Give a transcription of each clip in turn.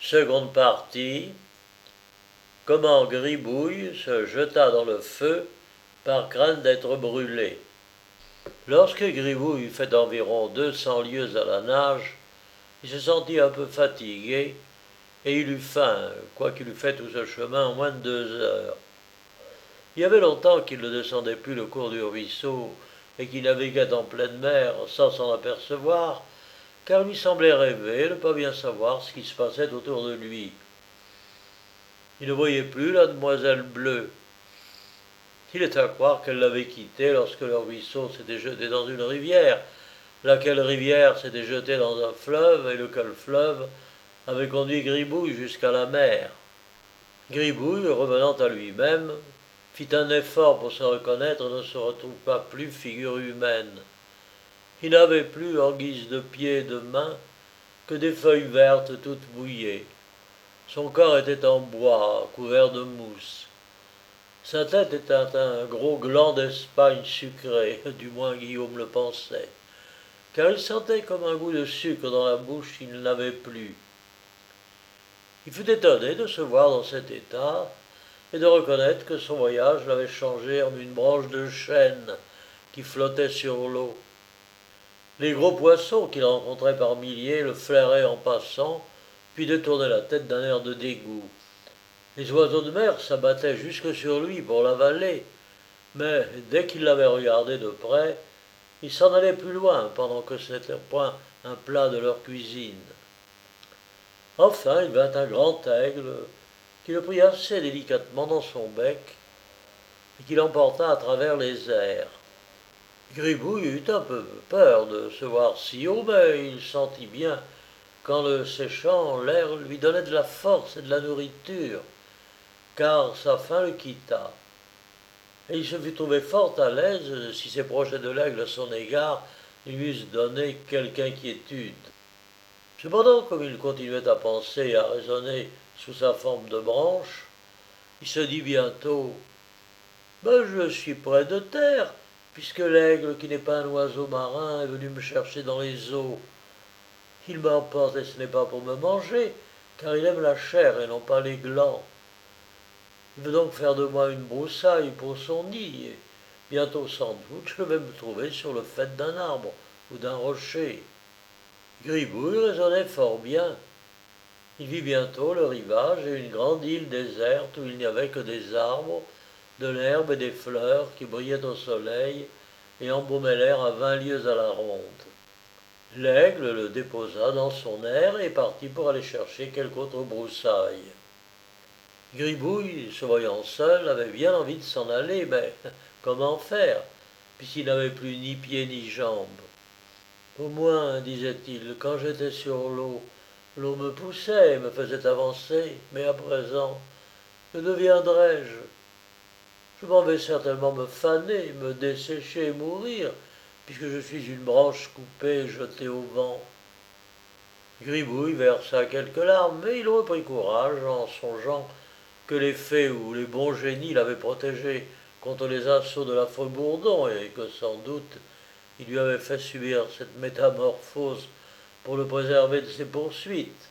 Seconde partie. Comment Gribouille se jeta dans le feu par crainte d'être brûlé. Lorsque Gribouille eut fait environ 200 lieues à la nage, il se sentit un peu fatigué et il eut faim, quoiqu'il eût fait tout ce chemin en moins de 2 heures. Il y avait longtemps qu'il ne descendait plus le cours du ruisseau et qu'il naviguait en pleine mer sans s'en apercevoir, car il lui semblait rêver, ne pas bien savoir ce qui se passait autour de lui. Il ne voyait plus la demoiselle bleue. Il est à croire qu'elle l'avait quitté lorsque le ruisseau s'était jeté dans une rivière, laquelle rivière s'était jetée dans un fleuve, et lequel fleuve avait conduit Gribouille jusqu'à la mer. Gribouille, revenant à lui-même, fit un effort pour se reconnaître et ne se retrouva plus figure humaine. Il n'avait plus, en guise de pieds et de mains, que des feuilles vertes toutes mouillées. Son corps était en bois, couvert de mousse. Sa tête était un gros gland d'Espagne sucré, du moins Guillaume le pensait, car il sentait comme un goût de sucre dans la bouche qu'il n'avait plus. Il fut étonné de se voir dans cet état et de reconnaître que son voyage l'avait changé en une branche de chêne qui flottait sur l'eau. Les gros poissons qu'il rencontrait par milliers le flairaient en passant, puis détournaient la tête d'un air de dégoût. Les oiseaux de mer s'abattaient jusque sur lui pour l'avaler, mais dès qu'ils l'avaient regardé de près, ils s'en allaient plus loin pendant que ce n'était point un plat de leur cuisine. Enfin, il vint un grand aigle qui le prit assez délicatement dans son bec et qui l'emporta à travers les airs. Gribouille eut un peu peur de se voir si haut, mais il sentit bien qu'en le séchant, l'air lui donnait de la force et de la nourriture, car sa faim le quitta. Et il se fut trouvé fort à l'aise si ces projets de l'aigle à son égard lui eussent donné quelque inquiétude. Cependant, comme il continuait à penser et à raisonner sous sa forme de branche, il se dit bientôt « Ben, je suis près de terre, puisque l'aigle, qui n'est pas un oiseau marin, est venu me chercher dans les eaux. Il m'emporte et ce n'est pas pour me manger, car il aime la chair et non pas les glands. Il veut donc faire de moi une broussaille pour son nid, et bientôt sans doute je vais me trouver sur le faîte d'un arbre ou d'un rocher. » Gribouille raisonnait fort bien. Il vit bientôt le rivage et une grande île déserte où il n'y avait que des arbres, de l'herbe et des fleurs qui brillaient au soleil et embaumaient l'air à 20 lieues à la ronde. L'aigle le déposa dans son aire et partit pour aller chercher quelque autre broussaille. Gribouille, se voyant seul, avait bien envie de s'en aller, mais comment faire, puisqu'il n'avait plus ni pieds ni jambes. Au moins, disait-il, quand j'étais sur l'eau, l'eau me poussait et me faisait avancer, mais à présent, que deviendrai-je? Je m'en vais certainement me faner, me dessécher et mourir, puisque je suis une branche coupée et jetée au vent. Gribouille versa quelques larmes, mais il reprit courage en songeant que les fées ou les bons génies l'avaient protégé contre les assauts de l'affreux Bourdon et que sans doute il lui avait fait subir cette métamorphose pour le préserver de ses poursuites.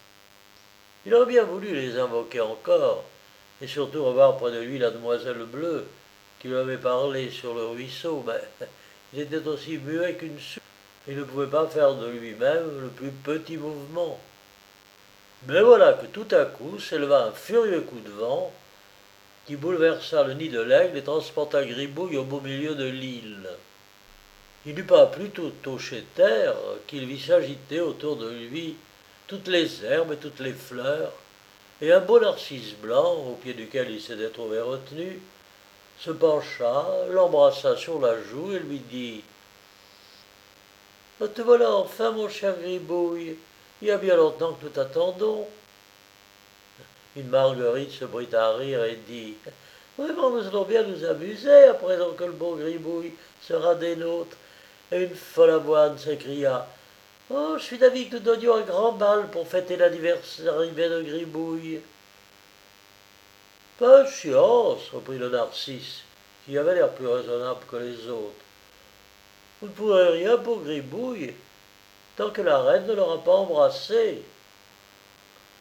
Il aurait bien voulu les invoquer encore, et surtout revoir près de lui la demoiselle bleue qui lui avait parlé sur le ruisseau, mais il était aussi muet qu'une souris et ne pouvait pas faire de lui-même le plus petit mouvement. Mais voilà que tout à coup s'éleva un furieux coup de vent qui bouleversa le nid de l'aigle et transporta Gribouille au beau milieu de l'île. Il n'eut pas plus tôt touché terre qu'il vit s'agiter autour de lui toutes les herbes et toutes les fleurs, et un beau narcisse blanc, au pied duquel il s'était trouvé retenu, se pencha, l'embrassa sur la joue et lui dit « Te voilà enfin, mon cher Gribouille, il y a bien longtemps que nous t'attendons. » Une marguerite se prit à rire et dit « Vraiment, nous allons bien nous amuser à présent que le beau Gribouille sera des nôtres. » Et une folle avoine s'écria « Oh, je suis d'avis que nous donnions un grand bal pour fêter l'anniversaire arrivé de Gribouille. » « Patience, reprit le narcisse, qui avait l'air plus raisonnable que les autres. Vous ne pourrez rien pour Gribouille, tant que la reine ne l'aura pas embrassé.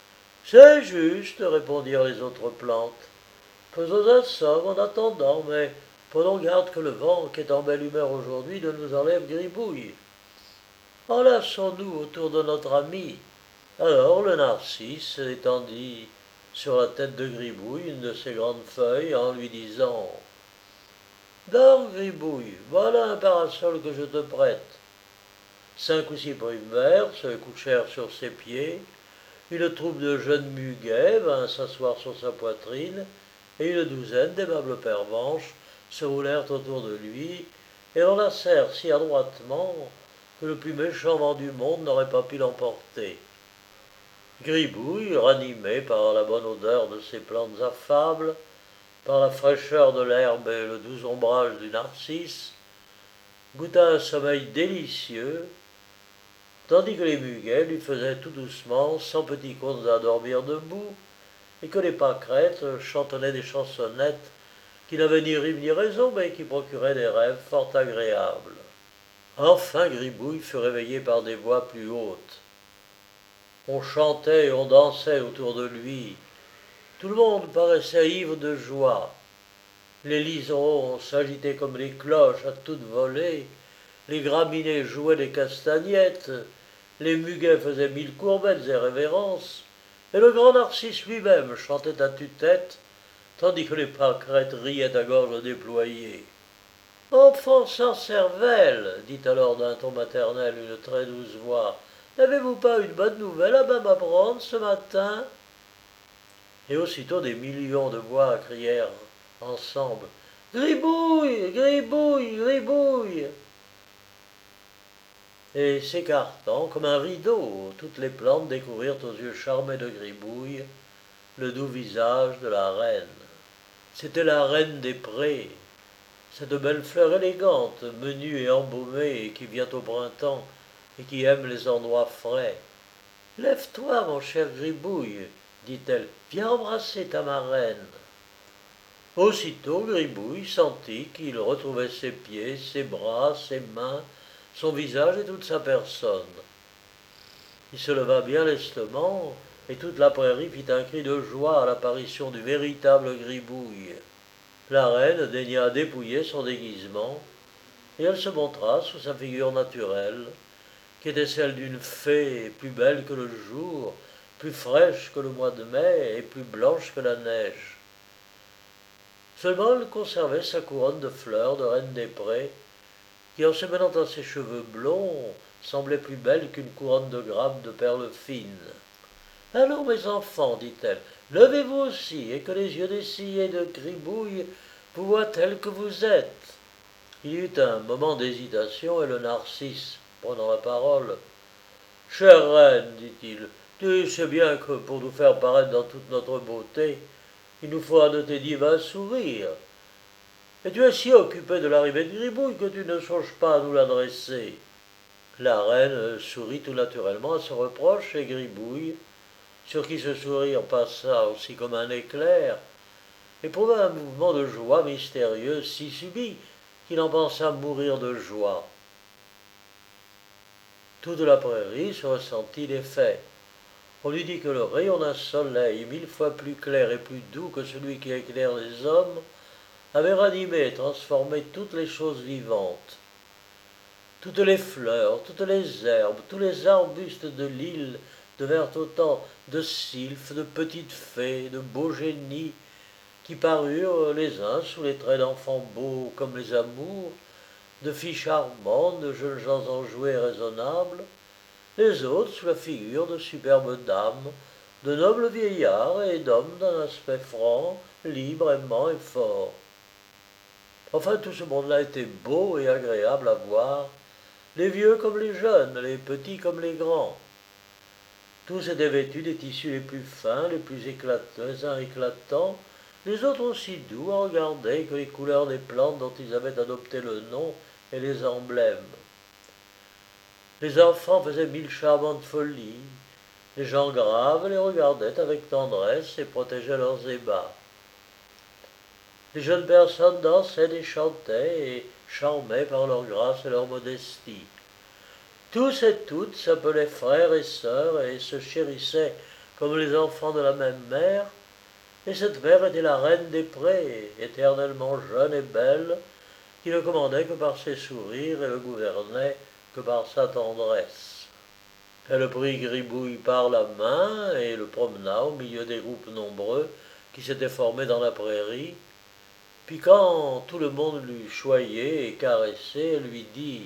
C'est juste, répondirent les autres plantes. Faisons un somme en attendant, mais prenons garde que le vent, qui est en belle humeur aujourd'hui, ne nous enlève Gribouille. Enlaçons-nous autour de notre ami. Alors le narcisse étendit sur la tête de Gribouille une de ses grandes feuilles en lui disant Dors, Gribouille, voilà un parasol que je te prête. 5 ou 6 primaires se couchèrent sur ses pieds, une troupe de jeunes muguets vint s'asseoir sur sa poitrine, et une douzaine d'aimables pervenches se roulèrent autour de lui et l'enlacèrent si adroitement que le plus méchant vent du monde n'aurait pas pu l'emporter. Gribouille, ranimé par la bonne odeur de ces plantes affables, par la fraîcheur de l'herbe et le doux ombrage du narcisse, goûta un sommeil délicieux, tandis que les muguets lui faisaient tout doucement 100 petits contes à dormir debout, et que les pâquerettes chantonnaient des chansonnettes qui n'avaient ni rime ni raison, mais qui procuraient des rêves fort agréables. Enfin Gribouille fut réveillé par des voix plus hautes. On chantait et on dansait autour de lui. Tout le monde paraissait ivre de joie. Les liserons s'agitaient comme les cloches à toute volée, les graminées jouaient des castagnettes, les muguets faisaient 1000 courbettes et révérences, et le grand narcisse lui-même chantait à tue-tête, tandis que les pâquerettes riaient à gorge déployée. Enfant sans cervelle, dit alors d'un ton maternel une très douce voix, n'avez-vous pas une bonne nouvelle à m'apprendre ce matin? Et aussitôt des millions de voix crièrent ensemble Gribouille, Gribouille, Gribouille. Et s'écartant comme un rideau, toutes les plantes découvrirent aux yeux charmés de Gribouille le doux visage de la reine. C'était la reine des prés, cette belle fleur élégante, menue et embaumée, qui vient au printemps et qui aime les endroits frais. Lève-toi, mon cher Gribouille, dit-elle, viens embrasser ta marraine. Aussitôt Gribouille sentit qu'il retrouvait ses pieds, ses bras, ses mains, son visage et toute sa personne. Il se leva bien lestement, et toute la prairie fit un cri de joie à l'apparition du véritable Gribouille. La reine daigna dépouiller son déguisement, et elle se montra sous sa figure naturelle, qui était celle d'une fée plus belle que le jour, plus fraîche que le mois de mai et plus blanche que la neige. Seulement elle conservait sa couronne de fleurs de reine des prés, qui en se mêlant à ses cheveux blonds semblait plus belle qu'une couronne de grappes de perles fines. Allons, mes enfants, dit-elle, levez-vous aussi, et que les yeux dessillés de Gribouille vous voient tels que vous êtes. Il y eut un moment d'hésitation, et le narcisse, prenant la parole, chère reine, dit-il, tu sais bien que pour nous faire paraître dans toute notre beauté, il nous faut un de tes divins sourires. Et tu es si occupé de l'arrivée de Gribouille que tu ne songes pas à nous l'adresser. La reine sourit tout naturellement à ce reproche, et Gribouille, sur qui ce sourire passa aussi comme un éclair, éprouva un mouvement de joie mystérieux si subit qu'il en pensa mourir de joie. Toute la prairie se ressentit l'effet. On lui dit que le rayon d'un soleil 1000 fois plus clair et plus doux que celui qui éclaire les hommes avait ranimé et transformé toutes les choses vivantes. Toutes les fleurs, toutes les herbes, tous les arbustes de l'île devinrent autant de sylphes, de petites fées, de beaux génies, qui parurent les uns sous les traits d'enfants beaux comme les amours, de filles charmantes, de jeunes gens enjoués et raisonnables, les autres sous la figure de superbes dames, de nobles vieillards et d'hommes d'un aspect franc, libre, aimant et fort. Enfin, tout ce monde-là était beau et agréable à voir, les vieux comme les jeunes, les petits comme les grands. Tous étaient vêtus des tissus les plus fins, les plus éclatants, les uns éclatants, les autres aussi doux à regarder que les couleurs des plantes dont ils avaient adopté le nom et les emblèmes. Les enfants faisaient 1000 charmantes folies, les gens graves les regardaient avec tendresse et protégeaient leurs ébats. Les jeunes personnes dansaient et chantaient et charmaient par leur grâce et leur modestie. Tous et toutes s'appelaient frères et sœurs et se chérissaient comme les enfants de la même mère, et cette mère était la reine des prés, éternellement jeune et belle, qui ne commandait que par ses sourires et le gouvernait que par sa tendresse. Elle prit Gribouille par la main et le promena au milieu des groupes nombreux qui s'étaient formés dans la prairie, puis quand tout le monde l'eut choyé et caressé, elle lui dit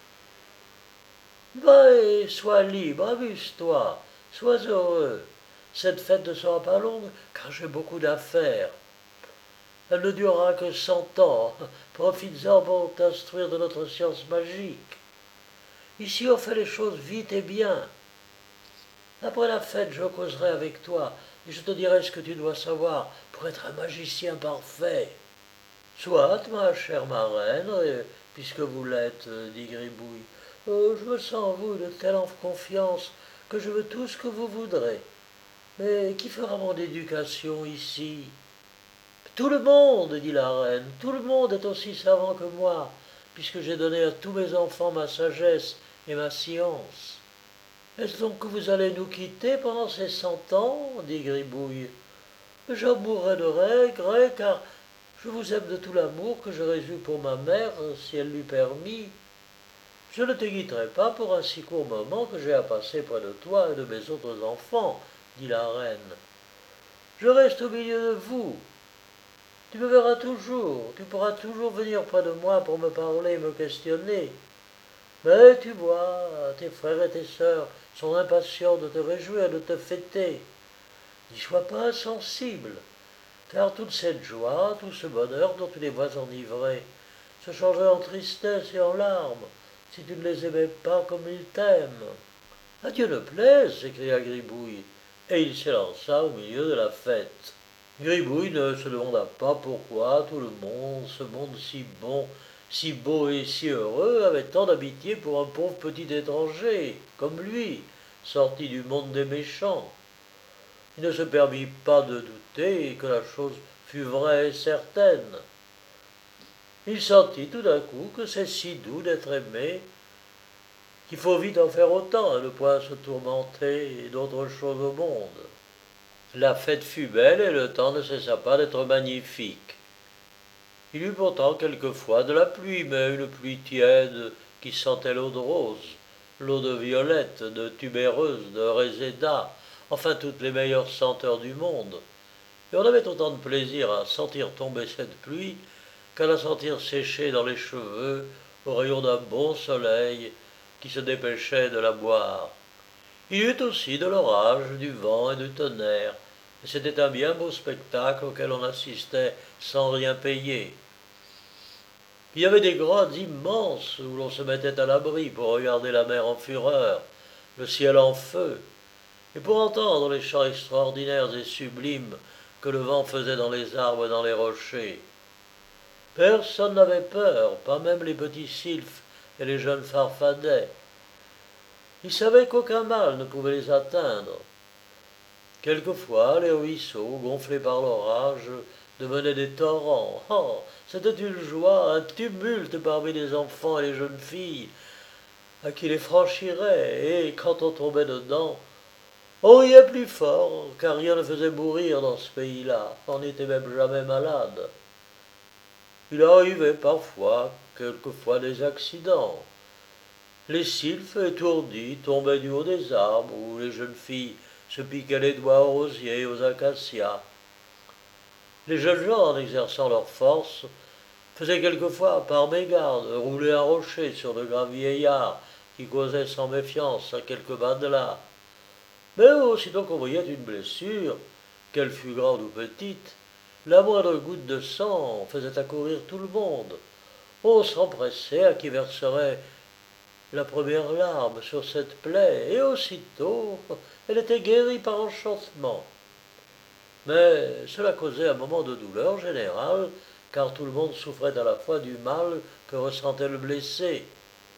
« Va et sois libre, amuse-toi, sois heureux. Cette fête ne sera pas longue, car j'ai beaucoup d'affaires. Elle ne durera que 100 ans. Profites-en pour t'instruire de notre science magique. Ici, on fait les choses vite et bien. Après la fête, je causerai avec toi, et je te dirai ce que tu dois savoir pour être un magicien parfait. » « Soit, ma chère marraine, puisque vous l'êtes, dit Gribouille. Je me sens en vous de telle confiance que je veux tout ce que vous voudrez. Mais qui fera mon éducation ici ? Tout le monde, dit la reine, tout le monde est aussi savant que moi, puisque j'ai donné à tous mes enfants ma sagesse et ma science. Est-ce donc que vous allez nous quitter pendant ces 100 ans ? Dit Gribouille. J'en mourrai de regret, car je vous aime de tout l'amour que j'aurais eu pour ma mère, si elle l'eût permis. Je ne te quitterai pas pour un si court moment que j'ai à passer près de toi et de mes autres enfants, dit la reine. Je reste au milieu de vous. Tu me verras toujours, tu pourras toujours venir près de moi pour me parler et me questionner. Mais tu vois, tes frères et tes sœurs sont impatients de te réjouir, de te fêter. N'y sois pas insensible, car toute cette joie, tout ce bonheur dont tu les vois enivrés, se changerait en tristesse et en larmes, si tu ne les aimais pas comme ils t'aiment. À Dieu ne plaise, s'écria Gribouille, et il s'élança au milieu de la fête. Gribouille ne se demanda pas pourquoi tout le monde, ce monde si bon, si beau et si heureux, avait tant d'amitié pour un pauvre petit étranger, comme lui, sorti du monde des méchants. Il ne se permit pas de douter que la chose fût vraie et certaine. Il sentit tout d'un coup que c'est si doux d'être aimé qu'il faut vite en faire autant, à ne point se tourmenter d'autre chose au monde. La fête fut belle et le temps ne cessa pas d'être magnifique. Il y eut pourtant quelquefois de la pluie, mais une pluie tiède qui sentait l'eau de rose, l'eau de violette, de tubéreuse, de réséda, enfin toutes les meilleures senteurs du monde. Et on avait autant de plaisir à sentir tomber cette pluie qu'à la sentir sécher dans les cheveux au rayon d'un bon soleil qui se dépêchait de la boire. Il y eut aussi de l'orage, du vent et du tonnerre, et c'était un bien beau spectacle auquel on assistait sans rien payer. Il y avait des grottes immenses où l'on se mettait à l'abri pour regarder la mer en fureur, le ciel en feu, et pour entendre les chants extraordinaires et sublimes que le vent faisait dans les arbres et dans les rochers. Personne n'avait peur, pas même les petits sylphes et les jeunes farfadets. Ils savaient qu'aucun mal ne pouvait les atteindre. Quelquefois, les ruisseaux, gonflés par l'orage, devenaient des torrents. Oh, c'était une joie, un tumulte parmi les enfants et les jeunes filles, à qui les franchirait, et quand on tombait dedans, on riait plus fort, car rien ne faisait mourir dans ce pays-là, on n'était même jamais malade. Il arrivait parfois, quelquefois, des accidents. Les sylphes étourdis tombaient du haut des arbres, où les jeunes filles se piquaient les doigts aux rosiers et aux acacias. Les jeunes gens, en exerçant leur force, faisaient quelquefois, par mégarde, rouler un rocher sur de graves vieillards qui causaient sans méfiance à quelques bandelas. Mais aussitôt qu'on voyait une blessure, qu'elle fût grande ou petite, la moindre goutte de sang faisait accourir tout le monde. On s'empressait à qui verserait la première larme sur cette plaie, et aussitôt elle était guérie par enchantement. Mais cela causait un moment de douleur générale, car tout le monde souffrait à la fois du mal que ressentait le blessé.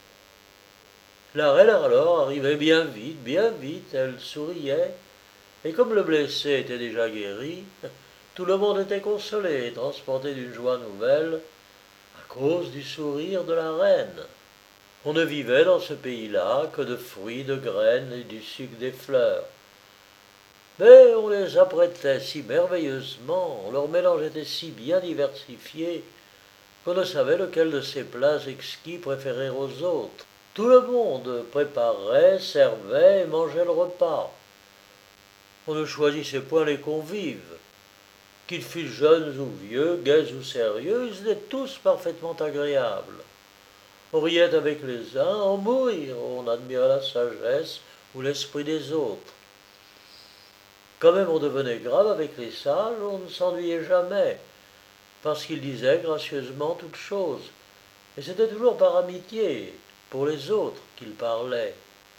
La reine alors arrivait bien vite, elle souriait, et comme le blessé était déjà guéri, tout le monde était consolé et transporté d'une joie nouvelle à cause du sourire de la reine. On ne vivait dans ce pays-là que de fruits, de graines et du sucre des fleurs. Mais on les apprêtait si merveilleusement, leur mélange était si bien diversifié, qu'on ne savait lequel de ces plats exquis préférer aux autres. Tout le monde préparait, servait et mangeait le repas. On ne choisissait point les convives. Qu'ils fussent jeunes ou vieux, gais ou sérieux, ils étaient tous parfaitement agréables. On riait avec les uns, en mourir, on admirait la sagesse ou l'esprit des autres. Quand même on devenait grave avec les sages, on ne s'ennuyait jamais, parce qu'ils disaient gracieusement toutes choses, et c'était toujours par amitié pour les autres qu'ils parlaient.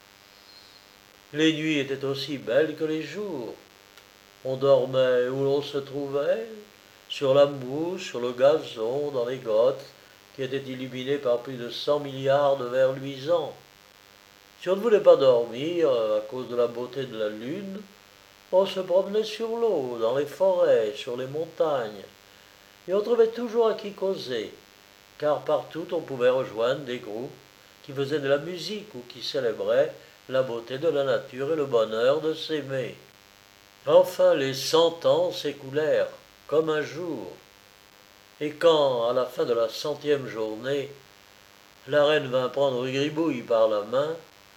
Les nuits étaient aussi belles que les jours. On dormait où l'on se trouvait, sur la mousse, sur le gazon, dans les grottes, qui étaient illuminées par plus de 100 milliards de verres luisants. Si on ne voulait pas dormir à cause de la beauté de la lune, on se promenait sur l'eau, dans les forêts, sur les montagnes, et on trouvait toujours à qui causer, car partout on pouvait rejoindre des groupes qui faisaient de la musique ou qui célébraient la beauté de la nature et le bonheur de s'aimer. Enfin, les 100 ans s'écoulèrent comme un jour, et quand, à la fin de la 100e journée, la reine vint prendre Gribouille par la main,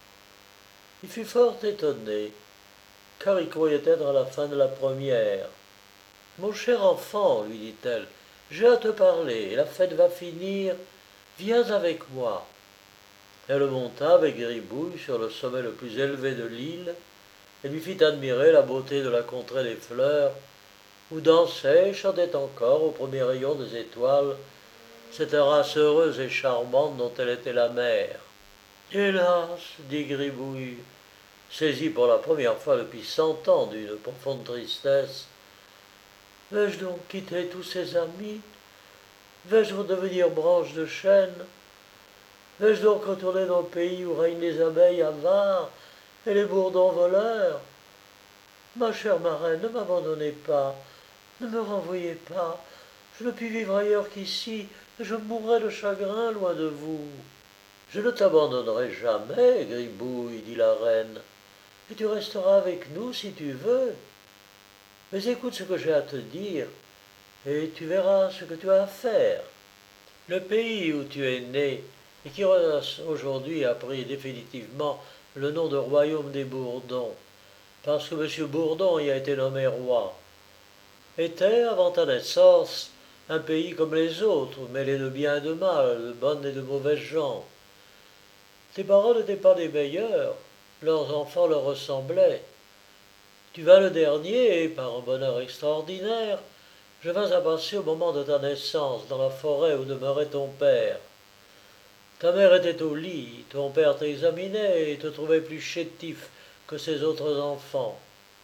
il fut fort étonné, car il croyait être à la fin de la première. Mon cher enfant, lui dit-elle, j'ai à te parler, la fête va finir, viens avec moi. Elle monta avec Gribouille sur le sommet le plus élevé de l'île, et lui fit admirer la beauté de la contrée des fleurs, où dansait et chantait encore, au premier rayon des étoiles, cette race heureuse et charmante dont elle était la mère. Hélas, dit Gribouille, saisi pour la première fois depuis 100 ans d'une profonde tristesse, vais-je donc quitter tous ces amis? Vais-je redevenir branche de chêne? Vais-je donc retourner dans le pays où règnent les abeilles avares et les bourdons voleurs? Ma chère marraine, ne m'abandonnez pas, ne me renvoyez pas, je ne puis vivre ailleurs qu'ici, et je mourrai de chagrin loin de vous. Je ne t'abandonnerai jamais, Gribouille, dit la reine, et tu resteras avec nous si tu veux. Mais écoute ce que j'ai à te dire, et tu verras ce que tu as à faire. Le pays où tu es né, et qui aujourd'hui a pris définitivement le nom de royaume des Bourdons, parce que M. Bourdon y a été nommé roi, était, avant ta naissance, un pays comme les autres, mêlé de bien et de mal, de bonnes et de mauvaises gens. Tes parents n'étaient pas des meilleurs, leurs enfants leur ressemblaient. Tu vins le dernier, et par un bonheur extraordinaire, je vins à passer au moment de ta naissance, dans la forêt où demeurait ton père. Ta mère était au lit, ton père t'examinait et te trouvait plus chétif que ses autres enfants.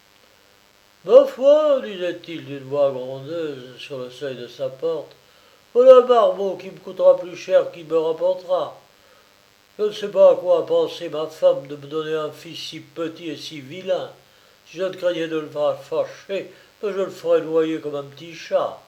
Ma foi, disait-il d'une voix grondeuse sur le seuil de sa porte, voilà un barbeau qui me coûtera plus cher qu'il me rapportera. Je ne sais pas à quoi a pensé ma femme de me donner un fils si petit et si vilain. Si je ne craignais de le faire fâcher, je le ferais noyer comme un petit chat.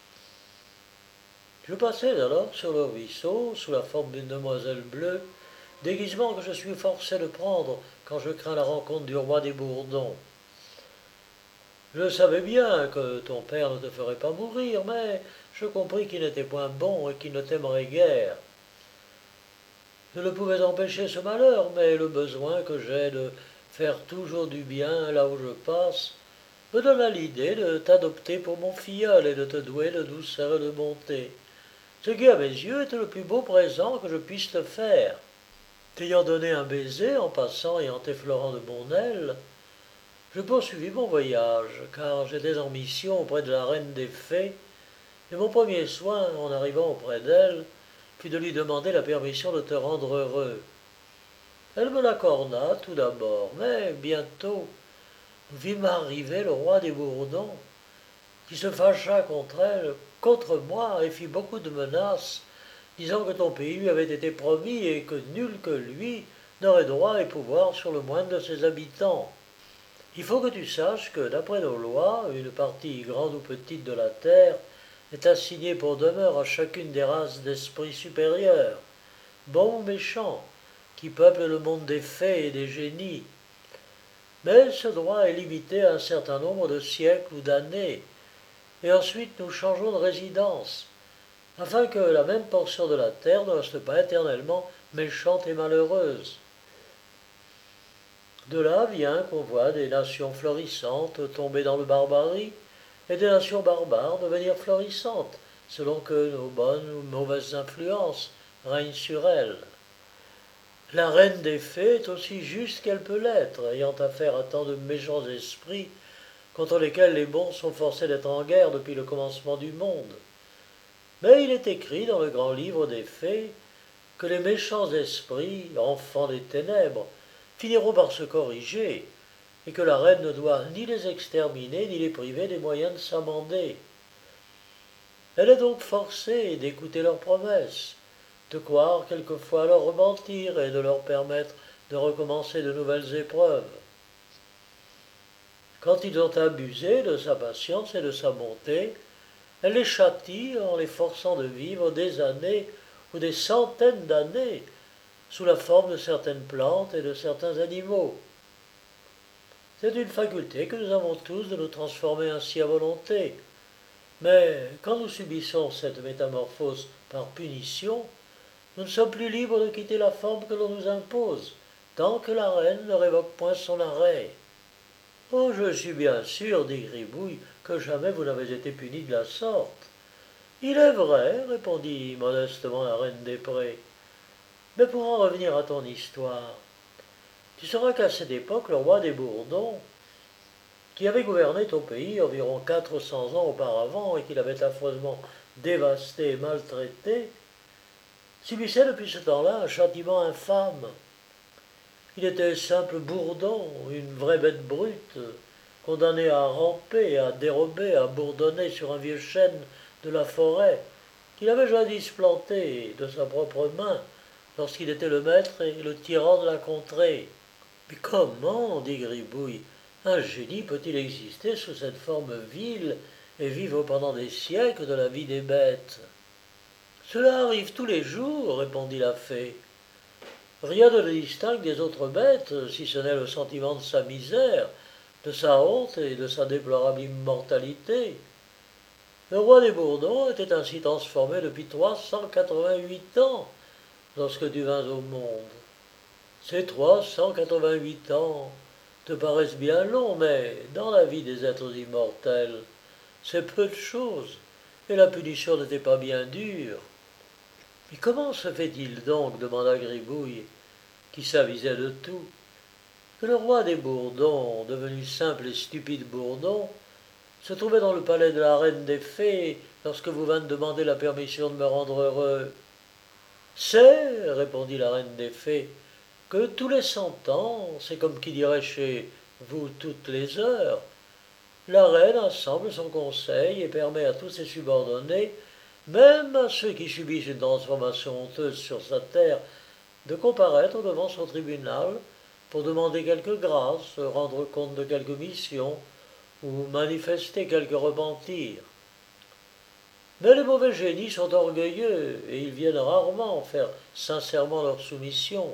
Je passais alors sur le ruisseau, sous la forme d'une demoiselle bleue, déguisement que je suis forcé de prendre quand je crains la rencontre du roi des Bourdons. Je savais bien que ton père ne te ferait pas mourir, mais je compris qu'il n'était point bon et qu'il ne t'aimerait guère. Je ne pouvais empêcher ce malheur, mais le besoin que j'ai de faire toujours du bien là où je passe me donna l'idée de t'adopter pour mon filleul et de te douer de douceur et de bonté, ce qui à mes yeux était le plus beau présent que je puisse te faire. T'ayant donné un baiser en passant et en t'effleurant de mon aile, je poursuivis mon voyage, car j'étais en mission auprès de la reine des fées, et mon premier soin, en arrivant auprès d'elle, fut de lui demander la permission de te rendre heureux. Elle me l'accorda tout d'abord, mais bientôt nous vîmes arriver le roi des Bourdons, qui se fâcha contre elle, contre moi, et fit beaucoup de menaces, disant que ton pays lui avait été promis et que nul que lui n'aurait droit et pouvoir sur le moindre de ses habitants. Il faut que tu saches que, d'après nos lois, une partie grande ou petite de la terre est assignée pour demeure à chacune des races d'esprits supérieurs, bons ou méchants, qui peuplent le monde des fées et des génies. Mais ce droit est limité à un certain nombre de siècles ou d'années, et ensuite nous changeons de résidence, afin que la même portion de la terre ne reste pas éternellement méchante et malheureuse. De là vient qu'on voit des nations florissantes tomber dans le barbarie, et des nations barbares devenir florissantes, selon que nos bonnes ou mauvaises influences règnent sur elles. La reine des fées est aussi juste qu'elle peut l'être, ayant affaire à tant de méchants esprits contre lesquels les bons sont forcés d'être en guerre depuis le commencement du monde. Mais il est écrit dans le grand livre des fées que les méchants esprits, enfants des ténèbres, finiront par se corriger, et que la reine ne doit ni les exterminer ni les priver des moyens de s'amender. Elle est donc forcée d'écouter leurs promesses, de croire quelquefois à leur repentir et de leur permettre de recommencer de nouvelles épreuves. Quand ils ont abusé de sa patience et de sa bonté, elle les châtie en les forçant de vivre des années ou des centaines d'années sous la forme de certaines plantes et de certains animaux. C'est une faculté que nous avons tous de nous transformer ainsi à volonté. Mais quand nous subissons cette métamorphose par punition, nous ne sommes plus libres de quitter la forme que l'on nous impose, tant que la reine ne révoque point son arrêt. Oh, je suis bien sûr, dit Gribouille, que jamais vous n'avez été puni de la sorte. Il est vrai, répondit modestement la reine des prés. Mais pour en revenir à ton histoire, tu sauras qu'à cette époque, le roi des Bourdons, qui avait gouverné ton pays environ 400 ans auparavant et qu'il avait affreusement dévasté et maltraité, subissait depuis ce temps-là un châtiment infâme. Il était simple bourdon, une vraie bête brute, condamné à ramper, à dérober, à bourdonner sur un vieux chêne de la forêt, qu'il avait jadis planté de sa propre main, lorsqu'il était le maître et le tyran de la contrée. Mais comment, dit Gribouille, un génie peut-il exister sous cette forme vile et vivre pendant des siècles de la vie des bêtes? Cela arrive tous les jours, répondit la fée. Rien ne le distingue des autres bêtes, si ce n'est le sentiment de sa misère, de sa honte et de sa déplorable immortalité. Le roi des Bourdons était ainsi transformé depuis 388 ans, lorsque tu vins au monde. Ces 388 ans te paraissent bien longs, mais dans la vie des êtres immortels, c'est peu de choses, et la punition n'était pas bien dure. Mais comment se fait-il donc, demanda Gribouille, qui s'avisait de tout, que le roi des Bourdons, devenu simple et stupide Bourdon, se trouvait dans le palais de la reine des fées lorsque vous vîntes demander la permission de me rendre heureux? C'est, répondit la reine des fées, que tous les 100 ans, c'est comme qui dirait chez vous toutes les heures, la reine assemble son conseil et permet à tous ses subordonnés, même à ceux qui subissent une transformation honteuse sur sa terre, de comparaître devant son tribunal pour demander quelque grâce, rendre compte de quelque mission ou manifester quelque repentir. Mais les mauvais génies sont orgueilleux et ils viennent rarement faire sincèrement leur soumission.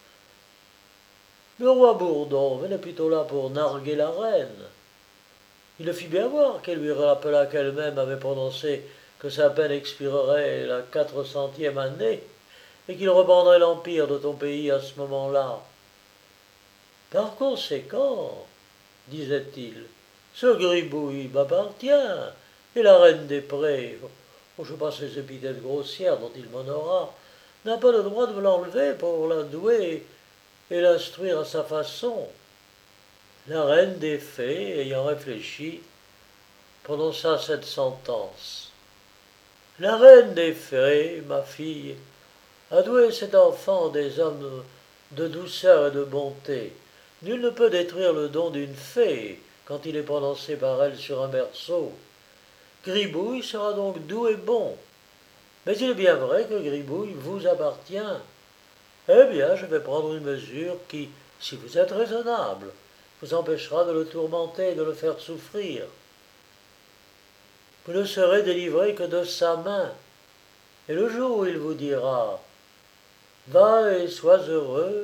Le roi Bourdon venait plutôt là pour narguer la reine. Il le fit bien voir qu'elle lui rappela qu'elle-même avait prononcé que sa peine expirerait la 400e année et qu'il reprendrait l'empire de ton pays à ce moment-là. Par conséquent, disait-il, ce gribouille m'appartient, et la reine des prés, je passe les épithètes grossières dont il m'honora, n'a pas le droit de me l'enlever pour la douer et l'instruire à sa façon. La reine des fées, ayant réfléchi, prononça cette sentence. La reine des fées, ma fille, a doué cet enfant des hommes de douceur et de bonté. Nul ne peut détruire le don d'une fée quand il est prononcé par elle sur un berceau. Gribouille sera donc doux et bon. Mais il est bien vrai que Gribouille vous appartient. Eh bien, je vais prendre une mesure qui, si vous êtes raisonnable, vous empêchera de le tourmenter et de le faire souffrir. Vous ne serez délivré que de sa main. Et le jour où il vous dira « Va et sois heureux »,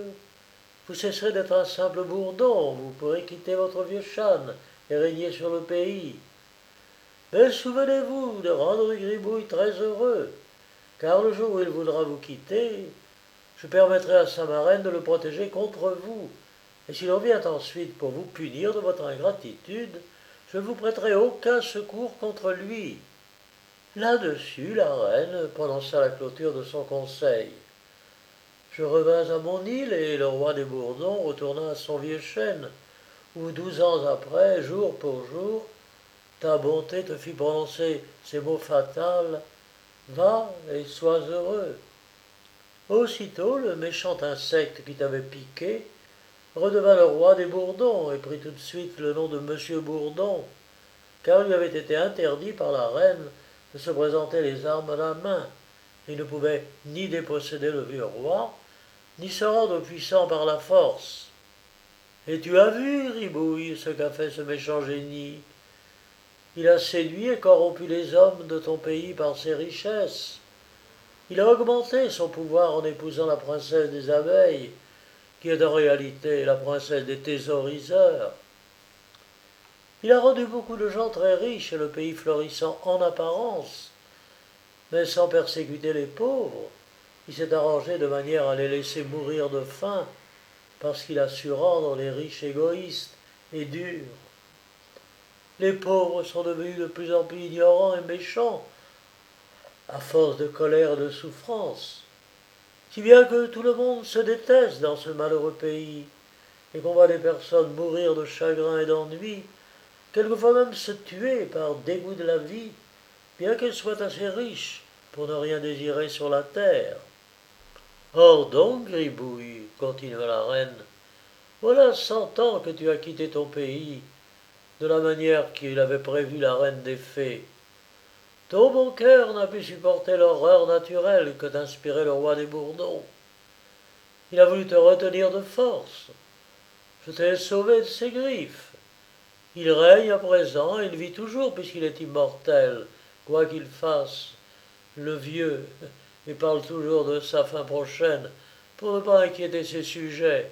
vous cesserez d'être un simple bourdon, vous pourrez quitter votre vieux châne et régner sur le pays. Mais souvenez-vous de rendre Gribouille très heureux, car le jour où il voudra vous quitter, je permettrai à sa marraine de le protéger contre vous, et s'il revient ensuite pour vous punir de votre ingratitude, je ne vous prêterai aucun secours contre lui. » Là-dessus, la reine prononça la clôture de son conseil. Je revins à mon île, et le roi des Bourdons retourna à son vieux chêne, où 12 ans après, jour pour jour, ta bonté te fit prononcer ces mots fatals: Va et sois heureux. Aussitôt, le méchant insecte qui t'avait piqué redevint le roi des Bourdons et prit tout de suite le nom de Monsieur Bourdon, car il lui avait été interdit par la reine de se présenter les armes à la main. Il ne pouvait ni déposséder le vieux roi, ni se rendre puissant par la force. Et tu as vu, Gribouille, ce qu'a fait ce méchant génie. Il a séduit et corrompu les hommes de ton pays par ses richesses. Il a augmenté son pouvoir en épousant la princesse des abeilles, qui est en réalité la princesse des thésauriseurs. Il a rendu beaucoup de gens très riches et le pays florissant en apparence, mais sans persécuter les pauvres. Il s'est arrangé de manière à les laisser mourir de faim, parce qu'il a su rendre les riches égoïstes et durs. Les pauvres sont devenus de plus en plus ignorants et méchants, à force de colère et de souffrance, si bien que tout le monde se déteste dans ce malheureux pays, et qu'on voit des personnes mourir de chagrin et d'ennui, quelquefois même se tuer par dégoût de la vie, bien qu'elles soient assez riches pour ne rien désirer sur la terre. Or donc, Gribouille, continua la reine, voilà 100 ans que tu as quitté ton pays, de la manière qu'il avait prévu la reine des fées. Ton bon cœur n'a pu supporter l'horreur naturelle que t'inspirait le roi des Bourdons. Il a voulu te retenir de force. Je t'ai sauvé de ses griffes. Il règne à présent, et il vit toujours puisqu'il est immortel, quoi qu'il fasse, le vieux, et parle toujours de sa fin prochaine, pour ne pas inquiéter ses sujets.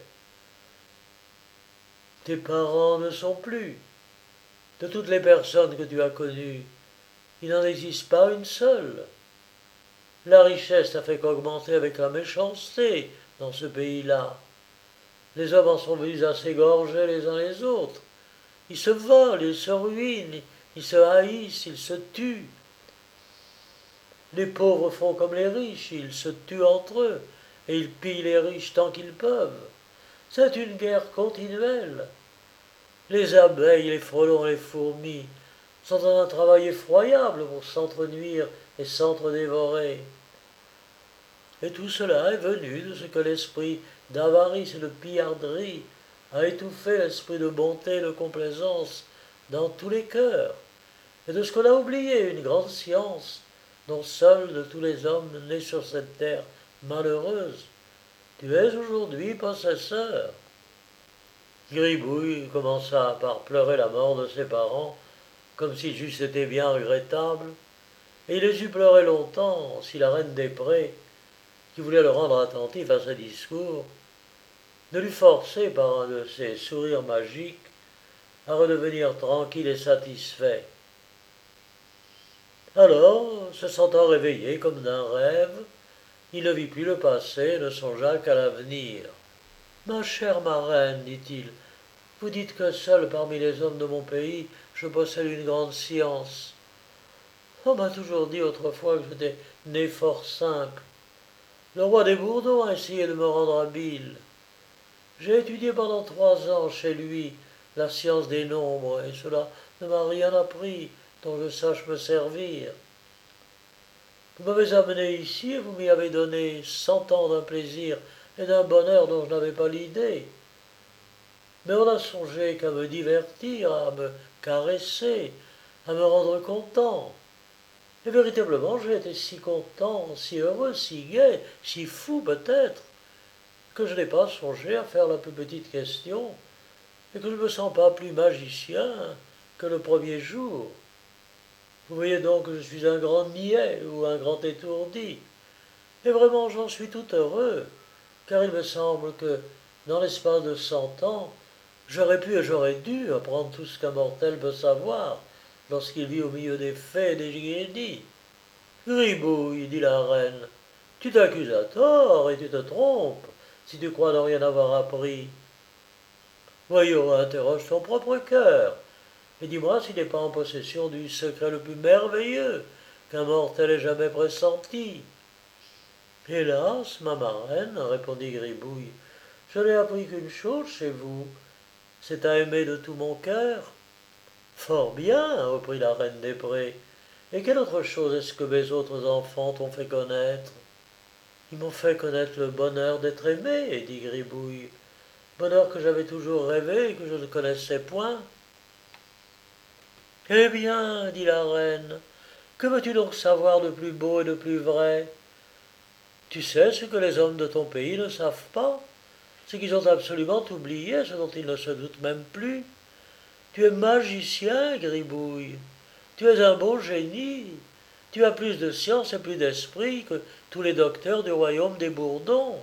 Tes parents ne sont plus. De toutes les personnes que tu as connues, il n'en existe pas une seule. La richesse n'a fait qu'augmenter avec la méchanceté dans ce pays-là. Les hommes en sont venus à s'égorger les uns les autres. Ils se volent, ils se ruinent, ils se haïssent, ils se tuent. Les pauvres font comme les riches, ils se tuent entre eux, et ils pillent les riches tant qu'ils peuvent. C'est une guerre continuelle. Les abeilles, les frelons, les fourmis sont dans un travail effroyable pour s'entrenuire et s'entre-dévorer. Et tout cela est venu de ce que l'esprit d'avarice et de pillarderie a étouffé l'esprit de bonté et de complaisance dans tous les cœurs, et de ce qu'on a oublié une grande science, dont seul de tous les hommes nés sur cette terre malheureuse, tu es aujourd'hui possesseur. Gribouille commença par pleurer la mort de ses parents, comme si c'eût été bien regrettable, et il les eut pleurés longtemps si la reine des prés, qui voulait le rendre attentif à ses discours, ne l'eût forcé par un de ses sourires magiques à redevenir tranquille et satisfait. Alors, se sentant réveillé comme d'un rêve, il ne vit plus le passé et ne songea qu'à l'avenir. « Ma chère marraine, dit-il, vous dites que seul parmi les hommes de mon pays je possède une grande science. On m'a toujours dit autrefois que j'étais né fort simple. Le roi des Bourdons a essayé de me rendre habile. J'ai étudié pendant 3 ans chez lui la science des nombres, et cela ne m'a rien appris dont je sache me servir. Vous m'avez amené ici et vous m'y avez donné 100 ans d'un plaisir et d'un bonheur dont je n'avais pas l'idée. Mais on n'a songé qu'à me divertir, à me caresser, à me rendre content. Et véritablement, j'ai été si content, si heureux, si gai, si fou peut-être, que je n'ai pas songé à faire la plus petite question, et que je ne me sens pas plus magicien que le premier jour. Vous voyez donc que je suis un grand niais ou un grand étourdi, et vraiment j'en suis tout heureux, car il me semble que Dans l'espace de 100 ans, j'aurais pu et j'aurais dû apprendre tout ce qu'un mortel peut savoir lorsqu'il vit au milieu des fées et des génies. Gribouille, dit la reine, tu t'accuses à tort et tu te trompes si tu crois ne rien avoir appris. Voyons, interroge ton propre cœur et dis-moi s'il n'est pas en possession du secret le plus merveilleux qu'un mortel ait jamais pressenti. Hélas, ma marraine, répondit Gribouille, je n'ai appris qu'une chose chez vous, c'est à aimer de tout mon cœur. Fort bien, reprit la reine des prés, et quelle autre chose est-ce que mes autres enfants t'ont fait connaître? Ils m'ont fait connaître le bonheur d'être aimé, dit Gribouille, bonheur que j'avais toujours rêvé et que je ne connaissais point. Eh bien, dit la reine, que veux-tu donc savoir de plus beau et de plus vrai? Tu sais ce que les hommes de ton pays ne savent pas? C'est qu'ils ont absolument oublié ce dont ils ne se doutent même plus. Tu es magicien, Gribouille. Tu es un beau génie. Tu as plus de science et plus d'esprit que tous les docteurs du royaume des Bourdons.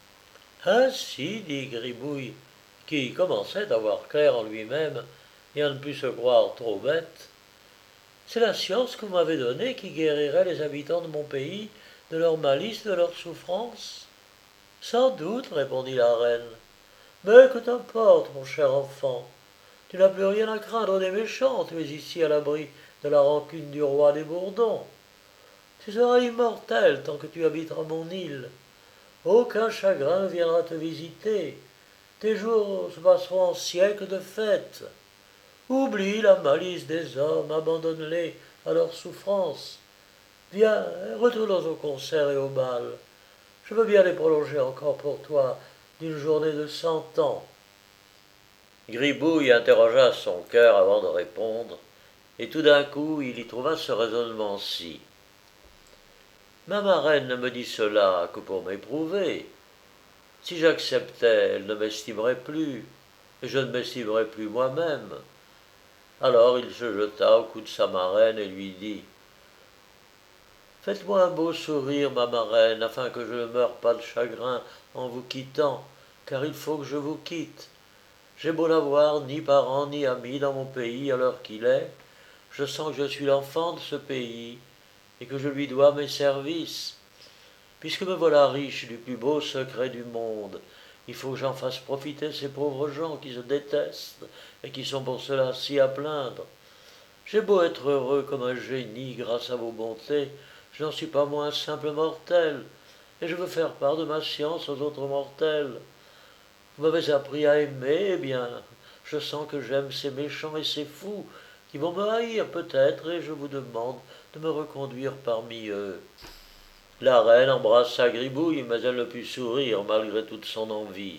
Ainsi, dit Gribouille, qui commençait à voir clair en lui-même et à ne plus se croire trop bête. C'est la science que vous m'avez donnée qui guérirait les habitants de mon pays de leur malice, de leur souffrance. Sans doute, répondit la reine. Mais que t'importe, mon cher enfant? Tu n'as plus rien à craindre des méchants, tu es ici à l'abri de la rancune du roi des Bourdons. Tu seras immortel tant que tu habiteras mon île. Aucun chagrin ne viendra te visiter. Tes jours se passeront en siècles de fêtes. Oublie la malice des hommes, abandonne-les à leurs souffrances. Viens, retournons au concert et au bal. Je veux bien les prolonger encore pour toi d'une journée de 100 ans. Gribouille interrogea son cœur avant de répondre, et tout d'un coup il y trouva ce raisonnement-ci. Ma marraine ne me dit cela que pour m'éprouver. Si j'acceptais, elle ne m'estimerait plus, et je ne m'estimerais plus moi-même. Alors il se jeta au cou de sa marraine et lui dit « Faites-moi un beau sourire, ma marraine, afin que je ne meure pas de chagrin en vous quittant, car il faut que je vous quitte. J'ai beau n'avoir ni parents ni amis dans mon pays à l'heure qu'il est, je sens que je suis l'enfant de ce pays et que je lui dois mes services. Puisque me voilà riche du plus beau secret du monde, il faut que j'en fasse profiter ces pauvres gens qui se détestent et qui sont pour cela si à plaindre. J'ai beau être heureux comme un génie grâce à vos bontés, je n'en suis pas moins simple mortel, et je veux faire part de ma science aux autres mortels. Vous m'avez appris à aimer, eh bien, je sens que j'aime ces méchants et ces fous, qui vont me haïr peut-être, et je vous demande de me reconduire parmi eux. La reine embrassa Gribouille, mais elle ne put sourire malgré toute son envie.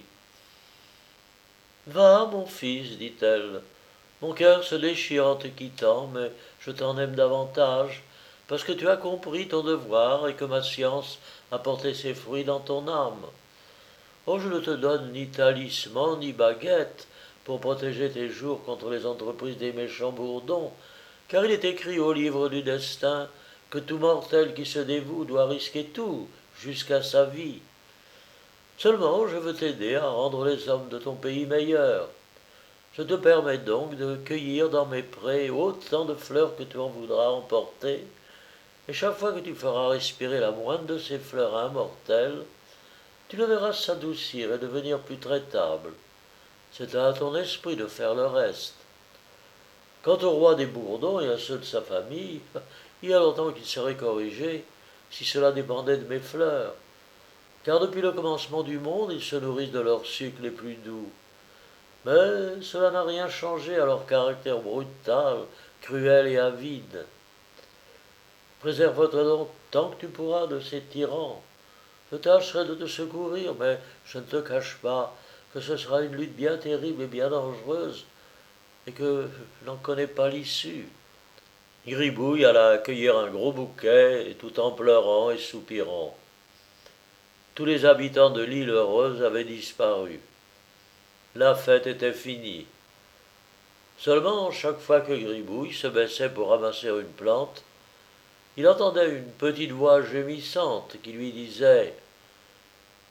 Va, mon fils, dit-elle, mon cœur se déchire en te quittant, mais je t'en aime davantage, parce que tu as compris ton devoir et que ma science a porté ses fruits dans ton âme. Oh, je ne te donne ni talisman ni baguette pour protéger tes jours contre les entreprises des méchants bourdons, car il est écrit au livre du destin que tout mortel qui se dévoue doit risquer tout, jusqu'à sa vie. Seulement, je veux t'aider à rendre les hommes de ton pays meilleurs. Je te permets donc de cueillir dans mes prés autant de fleurs que tu en voudras emporter, et chaque fois que tu feras respirer la moindre de ces fleurs à un mortel, tu le verras s'adoucir et devenir plus traitable. C'est à ton esprit de faire le reste. Quant au roi des Bourdons et à ceux de sa famille, il y a longtemps qu'ils seraient corrigés, si cela dépendait de mes fleurs, car depuis le commencement du monde, ils se nourrissent de leurs sucres les plus doux. Mais cela n'a rien changé à leur caractère brutal, cruel et avide. Préserve-toi donc tant que tu pourras de ces tyrans. Je tâcherai de te secourir, mais je ne te cache pas que ce sera une lutte bien terrible et bien dangereuse, et que je n'en connais pas l'issue. Gribouille alla accueillir un gros bouquet, et tout en pleurant et soupirant. Tous les habitants de l'île heureuse avaient disparu. La fête était finie. Seulement, chaque fois que Gribouille se baissait pour ramasser une plante, il entendait une petite voix gémissante qui lui disait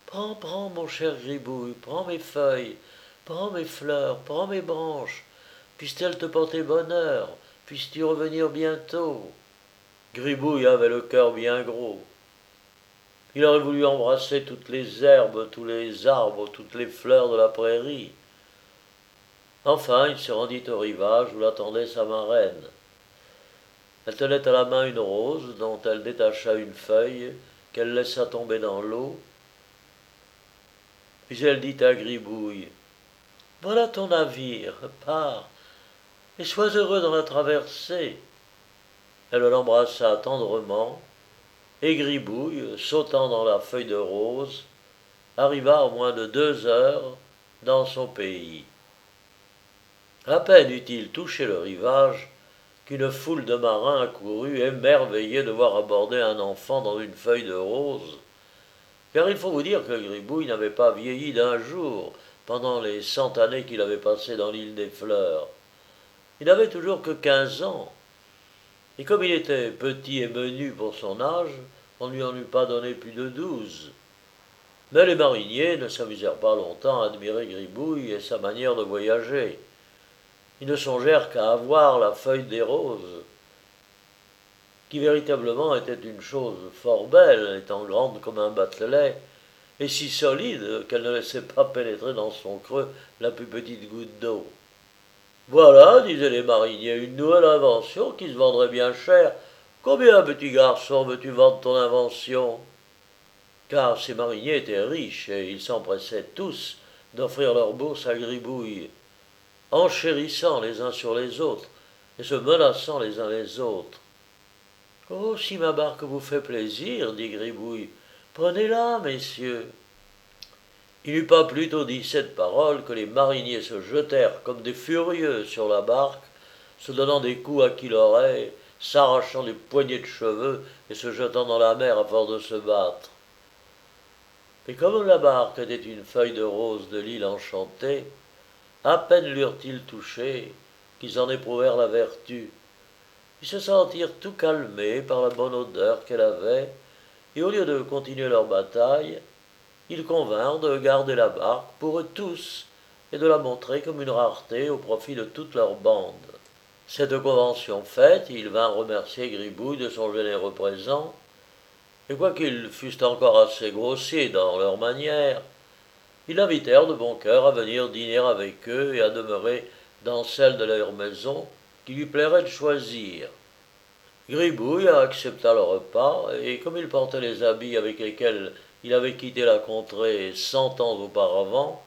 Prends, prends, mon cher Gribouille, prends mes feuilles, prends mes fleurs, prends mes branches, puissent-elles te porter bonheur, puisses-tu revenir bientôt. Gribouille avait le cœur bien gros. Il aurait voulu embrasser toutes les herbes, tous les arbres, toutes les fleurs de la prairie. Enfin, il se rendit au rivage où l'attendait sa marraine. Elle tenait à la main une rose dont elle détacha une feuille qu'elle laissa tomber dans l'eau. Puis elle dit à Gribouille, voilà ton navire, pars, et sois heureux dans la traversée. Elle l'embrassa tendrement, et Gribouille, sautant dans la feuille de rose, arriva en moins de 2 heures dans son pays. À peine eut-il touché le rivage qu'une foule de marins accourut, émerveillés de voir aborder un enfant dans une feuille de rose, car il faut vous dire que Gribouille n'avait pas vieilli d'un jour pendant les 100 années qu'il avait passées dans l'île des Fleurs. Il n'avait toujours que 15 ans, et comme il était petit et menu pour son âge, on ne lui en eût pas donné plus de 12. Mais les mariniers ne s'amusèrent pas longtemps à admirer Gribouille et sa manière de voyager. Ils ne songèrent qu'à avoir la feuille des roses, qui véritablement était une chose fort belle, étant grande comme un batelet, et si solide qu'elle ne laissait pas pénétrer dans son creux la plus petite goutte d'eau. Voilà, disaient les mariniers, une nouvelle invention qui se vendrait bien cher. Combien, petit garçon, veux-tu vendre ton invention? Car ces mariniers étaient riches, et ils s'empressaient tous d'offrir leur bourse à Gribouille, enchérissant les uns sur les autres, et se menaçant les uns les autres. Oh, si ma barque vous fait plaisir, dit Gribouille, prenez-la, messieurs. Il n'eut pas plus tôt dit cette parole que les mariniers se jetèrent comme des furieux sur la barque, se donnant des coups à qui l'aurait, s'arrachant des poignées de cheveux et se jetant dans la mer à force de se battre. Mais comme la barque était une feuille de rose de l'île enchantée, à peine l'eurent-ils touchée qu'ils en éprouvèrent la vertu. Ils se sentirent tout calmés par la bonne odeur qu'elle avait, et au lieu de continuer leur bataille, ils convinrent de garder la barque pour eux tous et de la montrer comme une rareté au profit de toute leur bande. Cette convention faite, ils vinrent remercier Gribouille de son généreux présent, et quoiqu'ils fussent encore assez grossiers dans leur manière, ils l'invitèrent de bon cœur à venir dîner avec eux et à demeurer dans celle de leur maison qui lui plairait de choisir. Gribouille accepta le repas, et comme il portait les habits avec lesquels il avait quitté la contrée 100 ans auparavant,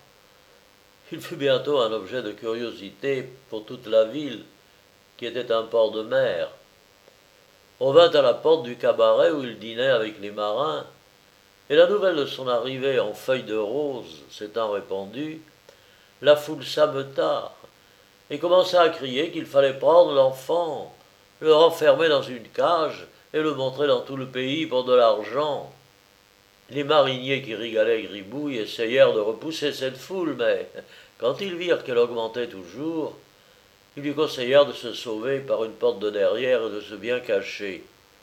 il fut bientôt un objet de curiosité pour toute la ville, qui était un port de mer. On vint à la porte du cabaret où il dînait avec les marins, et la nouvelle de son arrivée en feuilles de rose s'étant répandue, la foule s'ameuta et commença à crier qu'il fallait prendre l'enfant, le renfermer dans une cage et le montrer dans tout le pays pour de l'argent. Les mariniers qui régalaient Gribouille essayèrent de repousser cette foule, mais quand ils virent qu'elle augmentait toujours, ils lui conseillèrent de se sauver par une porte de derrière et de se bien cacher.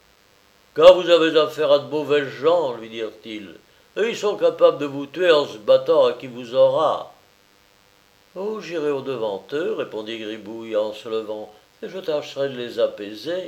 Car vous avez affaire à de mauvais gens, lui dirent-ils, et ils sont capables de vous tuer en se battant à qui vous aura. Oh, j'irai au-devant eux, répondit Gribouille en se levant, et je tâcherai de les apaiser.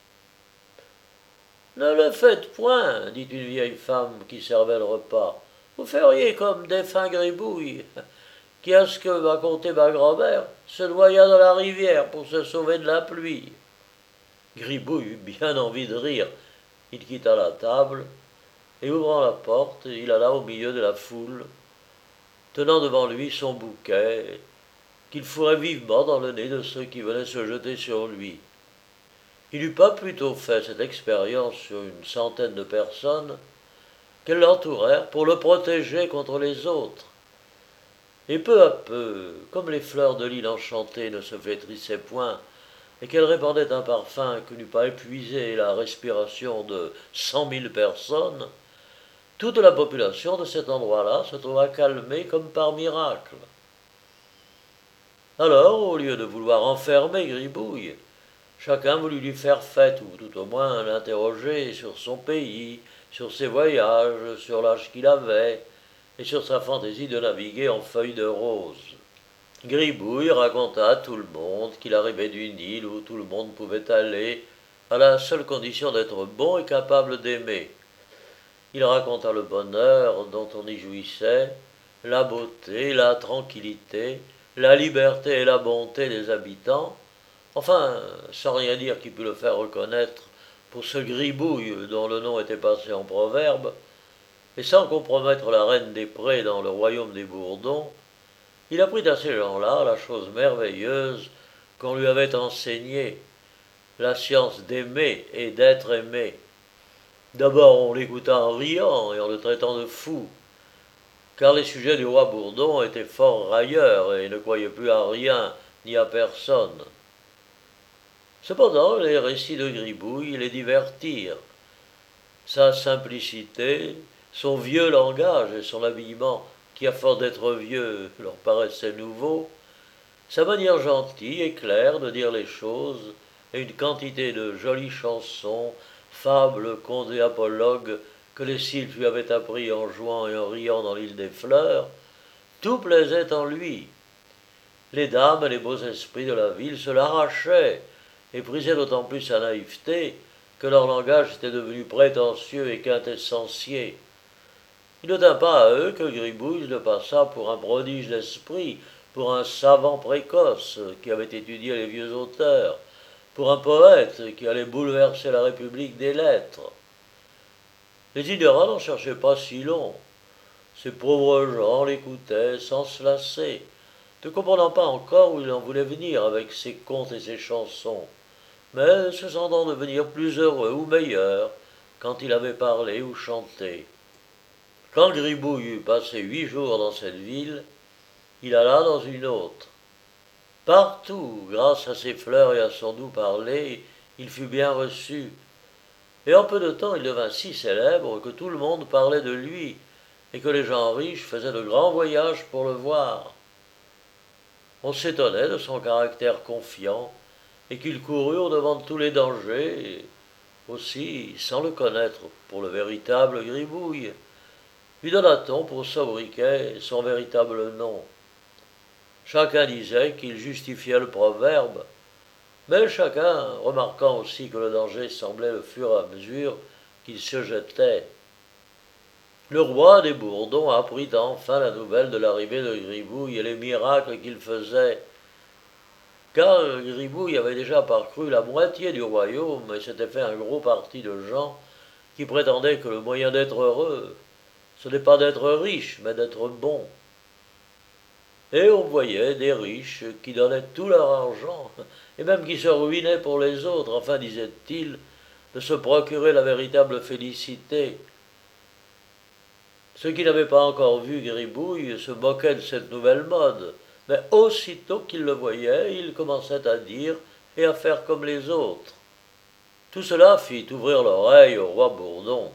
Ne le faites point, dit une vieille femme qui servait le repas. Vous feriez comme défunt Gribouille, qui, à ce que m'a conté ma grand-mère, se noya dans la rivière pour se sauver de la pluie. Gribouille eut bien envie de rire. Il quitta la table, et ouvrant la porte, il alla au milieu de la foule, tenant devant lui son bouquet, qu'il fourrait vivement dans le nez de ceux qui venaient se jeter sur lui. Il n'eut pas plutôt fait cette expérience sur une centaine de personnes qu'elles l'entourèrent pour le protéger contre les autres. Et peu à peu, comme les fleurs de l'île enchantée ne se flétrissaient point, et qu'elles répandaient un parfum que n'eût pas épuisé la respiration de 100 000 personnes, toute la population de cet endroit-là se trouva calmée comme par miracle. Alors, au lieu de vouloir enfermer Gribouille, chacun voulut lui faire fête, ou tout au moins l'interroger sur son pays, sur ses voyages, sur l'âge qu'il avait, et sur sa fantaisie de naviguer en feuilles de rose. Gribouille raconta à tout le monde qu'il arrivait d'une île où tout le monde pouvait aller, à la seule condition d'être bon et capable d'aimer. Il raconta le bonheur dont on y jouissait, la beauté, la tranquillité, la liberté et la bonté des habitants, enfin, sans rien dire qui pût le faire reconnaître pour ce Gribouille dont le nom était passé en proverbe, et sans compromettre la reine des prés dans le royaume des Bourdons, il apprit à ces gens-là la chose merveilleuse qu'on lui avait enseignée, la science d'aimer et d'être aimé. D'abord on l'écouta en riant et en le traitant de fou, car les sujets du roi Bourdon étaient fort railleurs et ne croyaient plus à rien ni à personne. Cependant les récits de Gribouille les divertirent. Sa simplicité, son vieux langage et son habillement, qui à force d'être vieux leur paraissait nouveau, sa manière gentille et claire de dire les choses, et une quantité de jolies chansons, fables, contes et apologues que les Sylphes lui avaient appris en jouant et en riant dans l'île des Fleurs, tout plaisait en lui. Les dames et les beaux esprits de la ville se l'arrachaient, et prisaient d'autant plus sa naïveté que leur langage était devenu prétentieux et quintessencié. Il ne tint pas à eux que Gribouille le passa pour un prodige d'esprit, pour un savant précoce qui avait étudié les vieux auteurs, pour un poète qui allait bouleverser la République des lettres. Les idéras n'en cherchaient pas si long. Ces pauvres gens l'écoutaient sans se lasser, ne comprenant pas encore où il en voulait venir avec ses contes et ses chansons, mais se sentant devenir plus heureux ou meilleur quand il avait parlé ou chanté. Quand Gribouille eut passé 8 jours dans cette ville, il alla dans une autre. Partout, grâce à ses fleurs et à son doux parler, il fut bien reçu, et en peu de temps il devint si célèbre que tout le monde parlait de lui, et que les gens riches faisaient de grands voyages pour le voir. On s'étonnait de son caractère confiant, et qu'il courut au-devant de tous les dangers, et aussi, sans le connaître pour le véritable Gribouille, lui donna-t-on pour sobriquet son véritable nom. Chacun disait qu'il justifiait le proverbe, mais chacun remarquant aussi que le danger semblait le fur et à mesure qu'il se jetait. Le roi des Bourdons apprit enfin la nouvelle de l'arrivée de Gribouille et les miracles qu'il faisait, car Gribouille avait déjà parcouru la moitié du royaume et s'était fait un gros parti de gens qui prétendaient que le moyen d'être heureux, ce n'est pas d'être riche, mais d'être bon. Et on voyait des riches qui donnaient tout leur argent, et même qui se ruinaient pour les autres, afin, disait-il, de se procurer la véritable félicité. Ceux qui n'avaient pas encore vu Gribouille se moquaient de cette nouvelle mode, mais aussitôt qu'ils le voyaient, ils commençaient à dire et à faire comme les autres. Tout cela fit ouvrir l'oreille au roi Bourdon.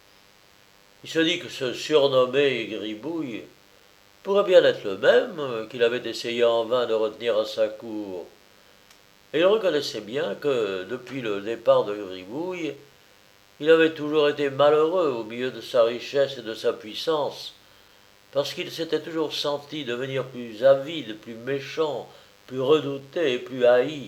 Il se dit que ce surnommé Gribouille pourrait bien être le même qu'il avait essayé en vain de retenir à sa cour. Et il reconnaissait bien que, depuis le départ de Gribouille, il avait toujours été malheureux au milieu de sa richesse et de sa puissance, parce qu'il s'était toujours senti devenir plus avide, plus méchant, plus redouté et plus haï.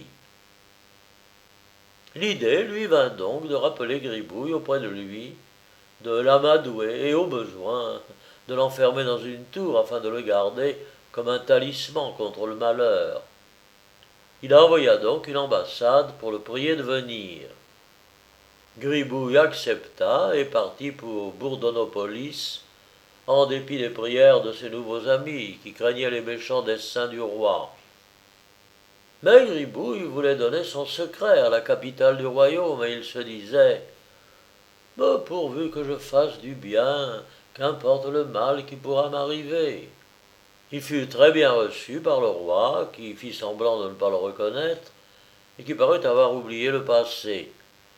L'idée lui vint donc de rappeler Gribouille auprès de lui, de l'amadouer et, au besoin, de l'enfermer dans une tour afin de le garder comme un talisman contre le malheur. Il envoya donc une ambassade pour le prier de venir. Gribouille accepta et partit pour Bourdonopolis, en dépit des prières de ses nouveaux amis, qui craignaient les méchants desseins du roi. Mais Gribouille voulait donner son secret à la capitale du royaume, et il se disait « Mais pourvu que je fasse du bien, qu'importe le mal qui pourra m'arriver. » Il fut très bien reçu par le roi, qui fit semblant de ne pas le reconnaître, et qui parut avoir oublié le passé.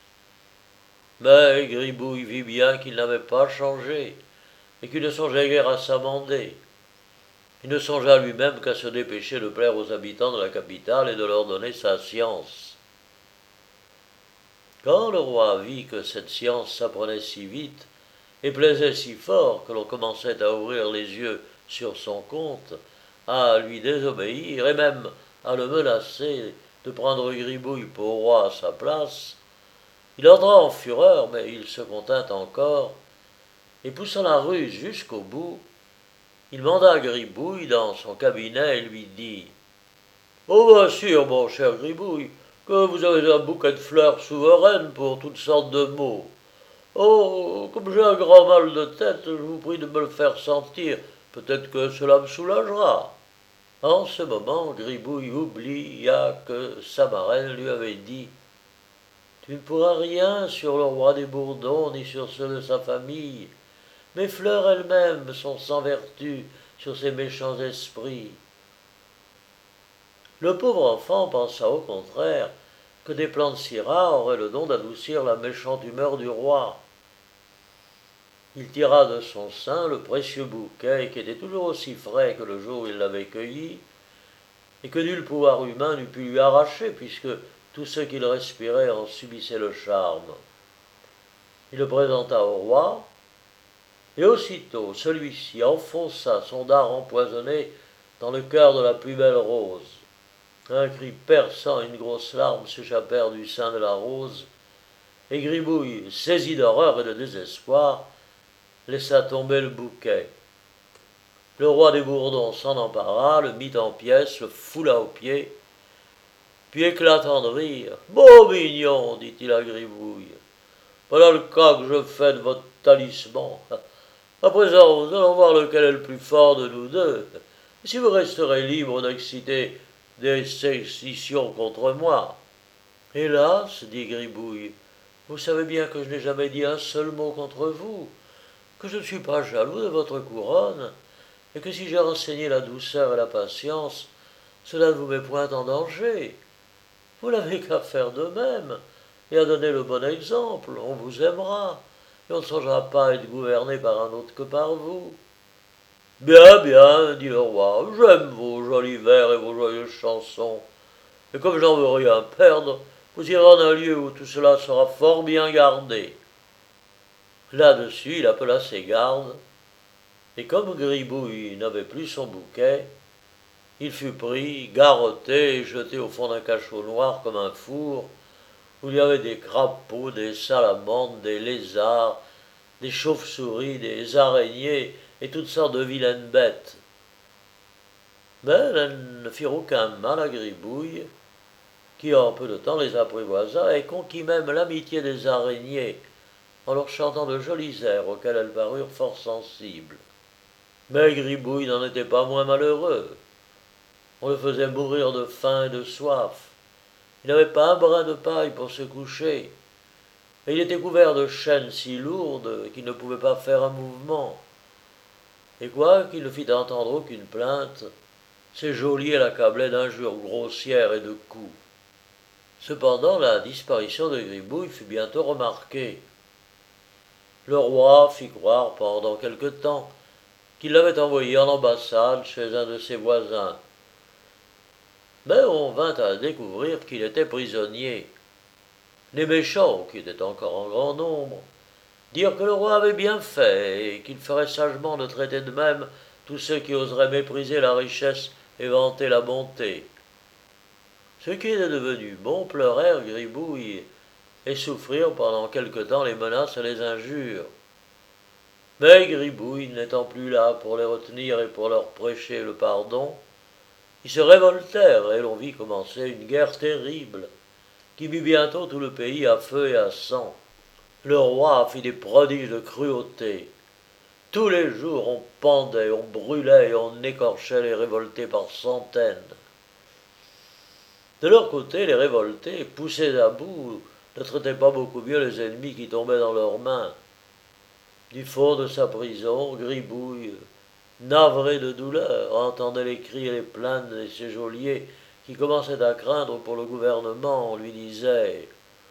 Mais Gribouille vit bien qu'il n'avait pas changé, et qu'il ne songeait guère à s'amender. Il ne songea lui-même qu'à se dépêcher de plaire aux habitants de la capitale et de leur donner sa science. Quand le roi vit que cette science s'apprenait si vite, et plaisait si fort que l'on commençait à ouvrir les yeux sur son compte, à lui désobéir et même à le menacer de prendre Gribouille pour roi à sa place. Il entra en fureur, mais il se contint encore, et poussant la ruse jusqu'au bout, il manda Gribouille dans son cabinet et lui dit « Oh, bien sûr, mon cher Gribouille, que vous avez un bouquet de fleurs souveraines pour toutes sortes de maux. Oh, comme j'ai un grand mal de tête, je vous prie de me le faire sentir, peut-être que cela me soulagera. » En ce moment, Gribouille oublia que sa marraine lui avait dit « Tu ne pourras rien sur le roi des Bourdons ni sur ceux de sa famille. Mes fleurs elles-mêmes sont sans vertu sur ces méchants esprits. » Le pauvre enfant pensa au contraire que des plantes si rares auraient le don d'adoucir la méchante humeur du roi. Il tira de son sein le précieux bouquet qui était toujours aussi frais que le jour où il l'avait cueilli, et que nul pouvoir humain n'eût pu lui arracher, puisque tous ceux qu'il respirait en subissaient le charme. Il le présenta au roi, et aussitôt celui-ci enfonça son dard empoisonné dans le cœur de la plus belle rose. Un cri perçant et une grosse larme s'échappèrent du sein de la rose, et Gribouille, saisi d'horreur et de désespoir, laissa tomber le bouquet. Le roi des Bourdons s'en empara, le mit en pièces, le foula aux pieds, puis éclatant de rire. « Bon mignon, dit-il à Gribouille, voilà le cas que je fais de votre talisman. À présent, nous allons voir lequel est le plus fort de nous deux, et si vous resterez libre d'exciter des sécessions contre moi. » « Hélas, dit Gribouille, vous savez bien que je n'ai jamais dit un seul mot contre vous, que je ne suis pas jaloux de votre couronne, et que si j'ai renseigné la douceur et la patience, cela ne vous met point en danger. Vous n'avez qu'à faire de même, et à donner le bon exemple, on vous aimera, et on ne songera pas à être gouverné par un autre que par vous. » « Bien, bien, dit le roi, j'aime vos jolis vers et vos joyeuses chansons, et comme j'en veux rien perdre, vous irez en un lieu où tout cela sera fort bien gardé. » Là-dessus, il appela ses gardes, et comme Gribouille n'avait plus son bouquet, il fut pris, garrotté et jeté au fond d'un cachot noir comme un four, où il y avait des crapauds, des salamandres, des lézards, des chauves-souris, des araignées et toutes sortes de vilaines bêtes. Mais elles ne firent aucun mal à Gribouille, qui en peu de temps les apprivoisa et conquit même l'amitié des araignées, en leur chantant de jolis airs auxquels elles parurent fort sensibles. Mais Gribouille n'en était pas moins malheureux. On le faisait mourir de faim et de soif. Il n'avait pas un brin de paille pour se coucher, et il était couvert de chaînes si lourdes qu'il ne pouvait pas faire un mouvement. Et quoiqu'il ne fit entendre aucune plainte, ses geôliers l'accablaient d'injures grossières et de coups. Cependant, la disparition de Gribouille fut bientôt remarquée. Le roi fit croire pendant quelque temps qu'il l'avait envoyé en ambassade chez un de ses voisins. Mais on vint à découvrir qu'il était prisonnier. Les méchants, qui étaient encore en grand nombre, dirent que le roi avait bien fait et qu'il ferait sagement de traiter de même tous ceux qui oseraient mépriser la richesse et vanter la bonté. Ceux qui étaient devenus bons pleurèrent Gribouille et souffrirent pendant quelque temps les menaces et les injures. Mais Gribouille, n'étant plus là pour les retenir et pour leur prêcher le pardon, ils se révoltèrent et l'on vit commencer une guerre terrible, qui mit bientôt tout le pays à feu et à sang. Le roi fit des prodiges de cruauté. Tous les jours on pendait, on brûlait et on écorchait les révoltés par centaines. De leur côté, les révoltés, poussés à bout, ne traitaient pas beaucoup mieux les ennemis qui tombaient dans leurs mains. Du fond de sa prison, Gribouille, navré de douleur, entendait les cris et les plaintes de ses geôliers qui commençaient à craindre pour le gouvernement. On lui disait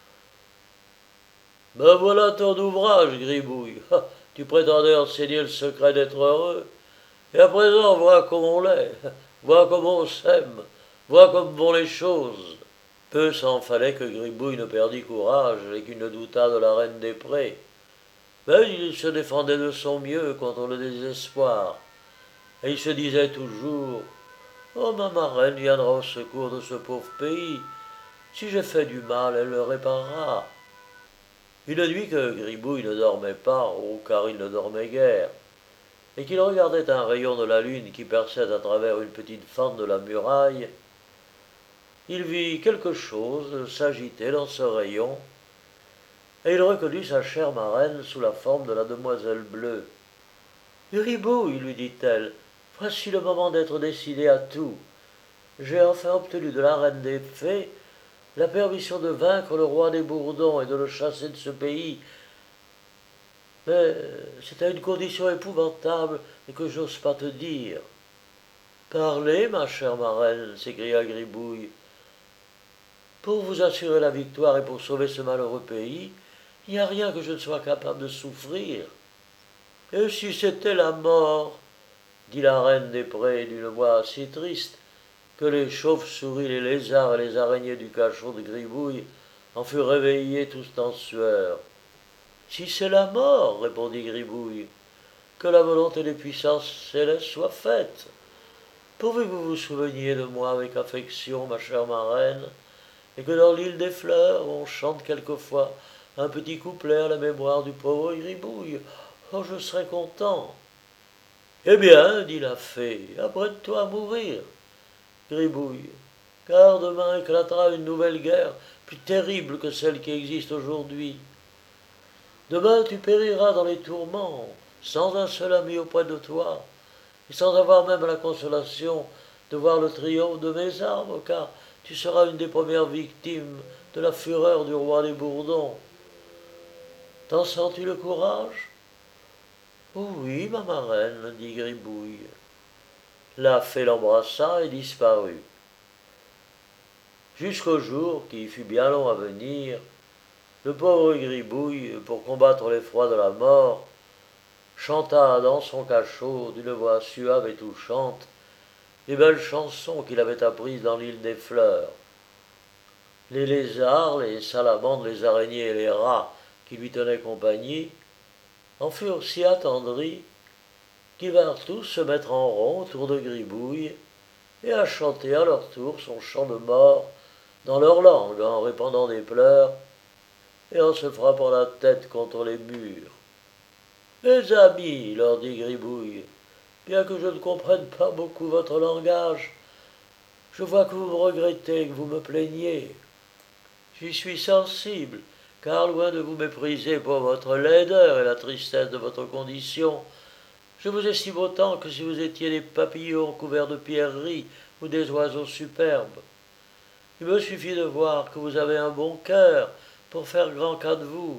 « Ben voilà ton ouvrage, Gribouille. Tu prétendais enseigner le secret d'être heureux, et à présent vois comme on l'est, vois comme on s'aime, vois comme vont les choses. » Peu s'en fallait que Gribouille ne perdît courage et qu'il ne doutât de la reine des prés. Mais il se défendait de son mieux contre le désespoir, et il se disait toujours: oh, ma marraine viendra au secours de ce pauvre pays. Si j'ai fait du mal, elle le réparera. Une nuit que Gribouille ne dormait pas, ou car il ne dormait guère, et qu'il regardait un rayon de la lune qui perçait à travers une petite fente de la muraille, il vit quelque chose s'agiter dans ce rayon, et il reconnut sa chère marraine sous la forme de la demoiselle bleue. Gribouille, lui dit-elle, voici le moment d'être décidé à tout. J'ai enfin obtenu de la reine des fées la permission de vaincre le roi des Bourdons et de le chasser de ce pays. Mais c'est à une condition épouvantable et que j'ose pas te dire. Parlez, ma chère marraine, s'écria Gribouille. Pour vous assurer la victoire et pour sauver ce malheureux pays, il n'y a rien que je ne sois capable de souffrir. Et si c'était la mort, dit la reine des prés d'une voix si triste que les chauves-souris, les lézards et les araignées du cachot de Gribouille en furent réveillés tous en sueur. Si c'est la mort, répondit Gribouille, que la volonté des puissances célestes soit faite. Pourvu que vous vous souveniez de moi avec affection, ma chère marraine, et que dans l'île des fleurs, on chante quelquefois un petit couplet à la mémoire du pauvre Gribouille, oh, je serais content. Eh bien, dit la fée, apprête-toi à mourir, Gribouille, car demain éclatera une nouvelle guerre plus terrible que celle qui existe aujourd'hui. Demain tu périras dans les tourments, sans un seul ami auprès de toi, et sans avoir même la consolation de voir le triomphe de mes armes, car tu seras une des premières victimes de la fureur du roi des Bourdons. T'en sens-tu le courage? Oh oui, ma marraine, dit Gribouille. La fée l'embrassa et disparut. Jusqu'au jour, qui fut bien long à venir, le pauvre Gribouille, pour combattre l'effroi de la mort, chanta dans son cachot d'une voix suave et touchante les belles chansons qu'il avait apprises dans l'île des fleurs. Les lézards, les salamandres, les araignées et les rats qui lui tenaient compagnie en furent si attendris qu'ils vinrent tous se mettre en rond autour de Gribouille et à chanter à leur tour son chant de mort dans leur langue en répandant des pleurs et en se frappant la tête contre les murs. Mes amis, leur dit Gribouille, bien que je ne comprenne pas beaucoup votre langage, je vois que vous me regrettez, que vous me plaignez. J'y suis sensible, car loin de vous mépriser pour votre laideur et la tristesse de votre condition, je vous estime autant que si vous étiez des papillons couverts de pierreries ou des oiseaux superbes. Il me suffit de voir que vous avez un bon cœur pour faire grand cas de vous.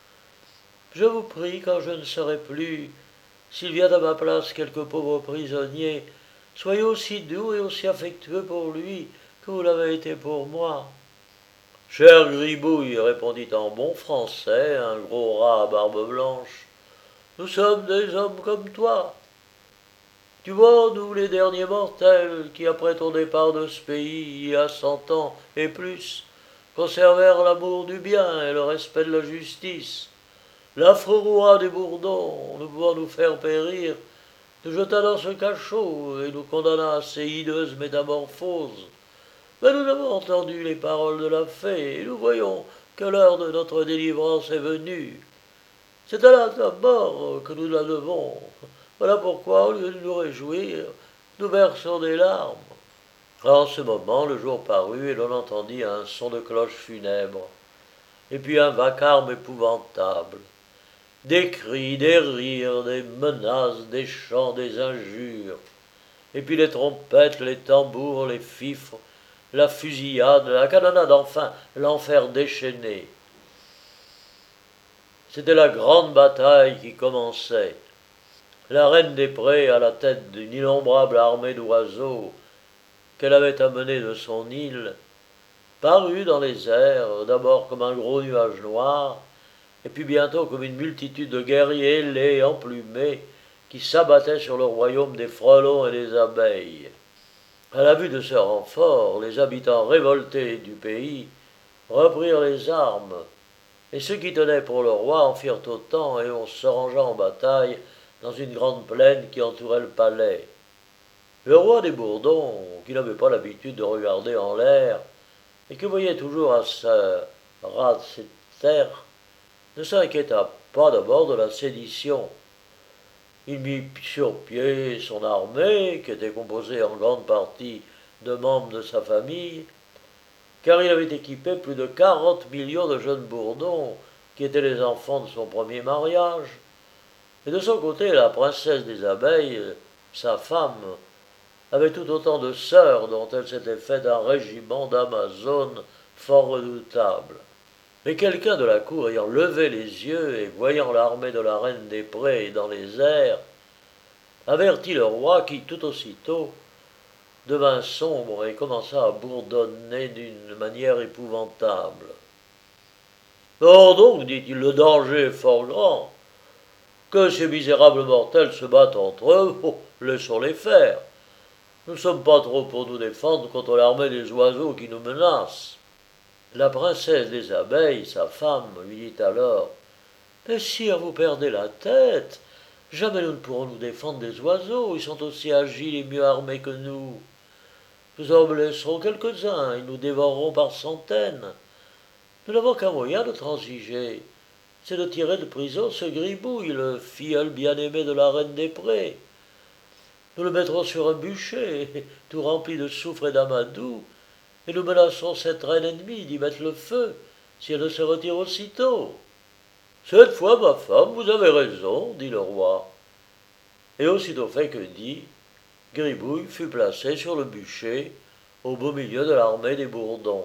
Je vous prie, quand je ne serai plus, s'il vient à ma place quelque pauvre prisonnier, soyez aussi doux et aussi affectueux pour lui que vous l'avez été pour moi. Cher Gribouille, répondit en bon français un gros rat à barbe blanche, nous sommes des hommes comme toi. Tu vois, nous les derniers mortels, qui après ton départ de ce pays, il y a 100 ans et plus, conservèrent l'amour du bien et le respect de la justice. L'affreux roi des Bourdons, ne pouvant nous faire périr, nous jeta dans ce cachot et nous condamna à ces hideuses métamorphoses. Mais nous avons entendu les paroles de la fée et nous voyons que l'heure de notre délivrance est venue. C'est à la mort que nous la devons. Voilà pourquoi, au lieu de nous réjouir, nous versons des larmes. En ce moment, le jour parut et l'on entendit un son de cloche funèbre, et puis un vacarme épouvantable. Des cris, des rires, des menaces, des chants, des injures, et puis les trompettes, les tambours, les fifres, la fusillade, la canonnade, enfin, l'enfer déchaîné. C'était la grande bataille qui commençait. La reine des prés, à la tête d'une innombrable armée d'oiseaux qu'elle avait amenée de son île, parut dans les airs, d'abord comme un gros nuage noir, et puis bientôt comme une multitude de guerriers laids et emplumés qui s'abattaient sur le royaume des frelons et des abeilles. À la vue de ce renfort, les habitants révoltés du pays reprirent les armes, et ceux qui tenaient pour le roi en firent autant, et on se rangea en bataille dans une grande plaine qui entourait le palais. Le roi des Bourdons, qui n'avait pas l'habitude de regarder en l'air, et qui voyait toujours à sa ras de ses terres, ne s'inquiéta pas d'abord de la sédition. Il mit sur pied son armée, qui était composée en grande partie de membres de sa famille, car il avait équipé plus de 40 millions de jeunes bourdons, qui étaient les enfants de son premier mariage. Et de son côté, la princesse des abeilles, sa femme, avait tout autant de sœurs dont elle s'était fait un régiment d'Amazones fort redoutable. Mais quelqu'un de la cour ayant levé les yeux et voyant l'armée de la reine des prés dans les airs, avertit le roi qui, tout aussitôt, devint sombre et commença à bourdonner d'une manière épouvantable. Or donc, dit-il, le danger est fort grand. Que ces misérables mortels se battent entre eux, oh, laissons-les faire. Nous ne sommes pas trop pour nous défendre contre l'armée des oiseaux qui nous menacent. La princesse des abeilles, sa femme, lui dit alors « Mais sire, vous perdez la tête. Jamais nous ne pourrons nous défendre des oiseaux, ils sont aussi agiles et mieux armés que nous. Nous en blesserons quelques-uns, ils nous dévoreront par centaines. Nous n'avons qu'un moyen de transiger, c'est de tirer de prison ce gribouille, le filleul bien-aimé de la reine des prés. Nous le mettrons sur un bûcher, tout rempli de soufre et d'amadou, et nous menacerons cette reine ennemie d'y mettre le feu, si elle ne se retire aussitôt. Cette fois, ma femme, vous avez raison, dit le roi. Et aussitôt fait que dit, Gribouille fut placé sur le bûcher, au beau milieu de l'armée des Bourdons.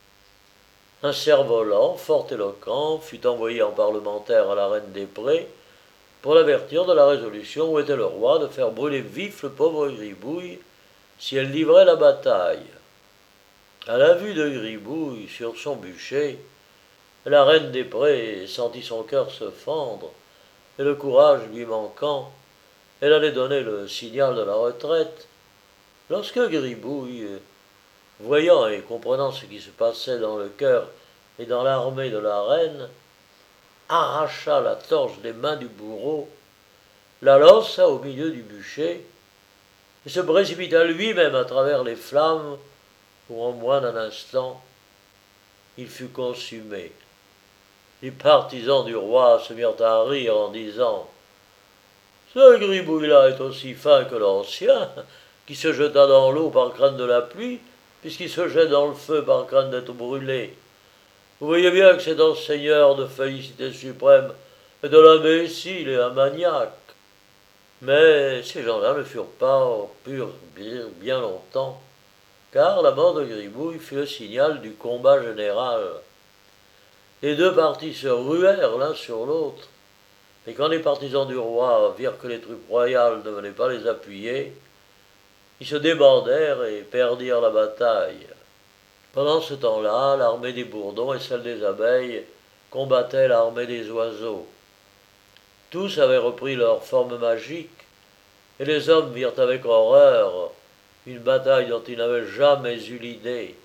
Un cerf-volant, fort éloquent, fut envoyé en parlementaire à la reine des prés, pour l'avertir de la résolution où était le roi de faire brûler vif le pauvre Gribouille, si elle livrait la bataille. À la vue de Gribouille sur son bûcher, la reine des prés sentit son cœur se fendre, et le courage lui manquant, elle allait donner le signal de la retraite, lorsque Gribouille, voyant et comprenant ce qui se passait dans le cœur et dans l'armée de la reine, arracha la torche des mains du bourreau, la lança au milieu du bûcher, et se précipita lui-même à travers les flammes, où en moins d'un instant, il fut consumé. Les partisans du roi se mirent à rire en disant « Ce gribouille-là est aussi fin que l'ancien, qui se jeta dans l'eau par crainte de la pluie, puisqu'il se jette dans le feu par crainte d'être brûlé. Vous voyez bien que c'est un seigneur de félicité suprême et de l'imbécile et un maniaque. » Mais ces gens-là ne furent pas purs bien longtemps, car la mort de Gribouille fut le signal du combat général. Les deux partis se ruèrent l'un sur l'autre, et quand les partisans du roi virent que les troupes royales ne venaient pas les appuyer, ils se débandèrent et perdirent la bataille. Pendant ce temps-là, l'armée des Bourdons et celle des abeilles combattaient l'armée des oiseaux. Tous avaient repris leur forme magique, et les hommes virent avec horreur une bataille dont ils n'avaient jamais eu l'idée.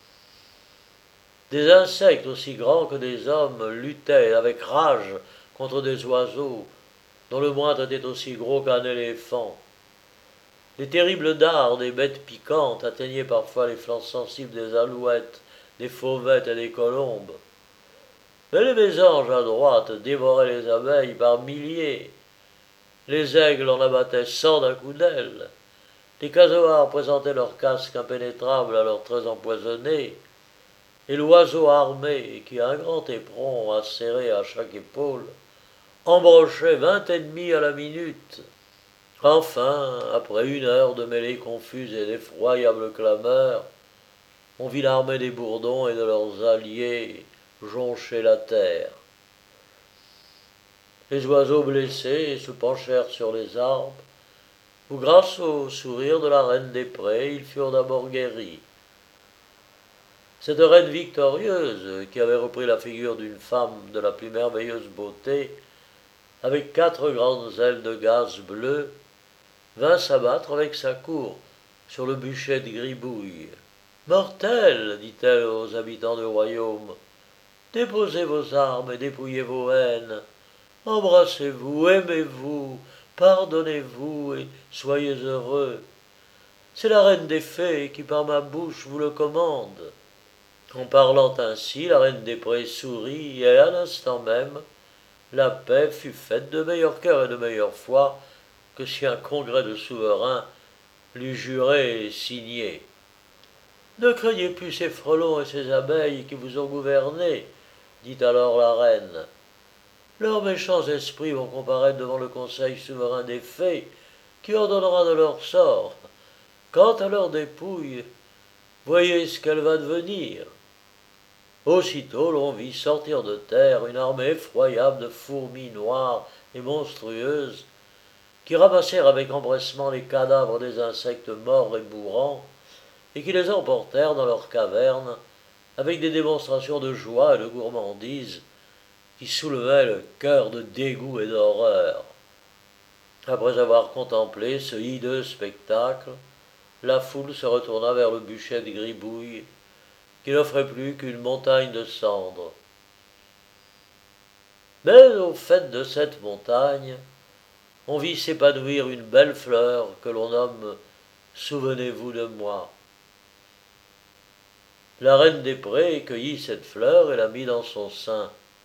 Des insectes aussi grands que des hommes luttaient avec rage contre des oiseaux, dont le moindre était aussi gros qu'un éléphant. Les terribles dards des bêtes piquantes atteignaient parfois les flancs sensibles des alouettes, des fauvettes et des colombes. Mais les mésanges à droite dévoraient les abeilles par milliers. Les aigles en abattaient 100 d'un coup d'aile. Les casoars présentaient leurs casques impénétrables à leurs traits empoisonnés. Et l'oiseau armé, qui a un grand éperon acéré à chaque épaule, embrochait 20 ennemis à la minute. Enfin, après 1 heure de mêlée confuse et d'effroyables clameurs, on vit l'armée des Bourdons et de leurs alliés joncher la terre. Les oiseaux blessés se penchèrent sur les arbres, où grâce au sourire de la reine des prés, ils furent d'abord guéris. Cette reine victorieuse, qui avait repris la figure d'une femme de la plus merveilleuse beauté, avec 4 grandes ailes de gaze bleu, vint s'abattre avec sa cour sur le bûcher de Gribouille. « Mortels, dit-elle aux habitants du royaume, Déposez vos armes et dépouillez vos haines. Embrassez-vous, aimez-vous, pardonnez-vous et soyez heureux. C'est la reine des fées qui par ma bouche vous le commande. » En parlant ainsi, la reine des prés sourit, et à l'instant même, la paix fut faite de meilleur cœur et de meilleure foi que si un congrès de souverains l'eût juré et signé. Ne craignez plus ces frelons et ces abeilles qui vous ont gouverné, dit alors la reine. Leurs méchants esprits vont comparaître devant le conseil souverain des fées, qui ordonnera de leur sort. Quant à leur dépouille, voyez ce qu'elle va devenir. Aussitôt l'on vit sortir de terre une armée effroyable de fourmis noires et monstrueuses, qui ramassèrent avec empressement les cadavres des insectes morts et mourants, et qui les emportèrent dans leurs cavernes, avec des démonstrations de joie et de gourmandise qui soulevaient le cœur de dégoût et d'horreur. Après avoir contemplé ce hideux spectacle, la foule se retourna vers le bûcher de Gribouille, qui n'offrait plus qu'une montagne de cendres. Mais au faîte de cette montagne, on vit s'épanouir une belle fleur que l'on nomme « Souvenez-vous de moi ». La reine des prés cueillit cette fleur et la mit dans son sein.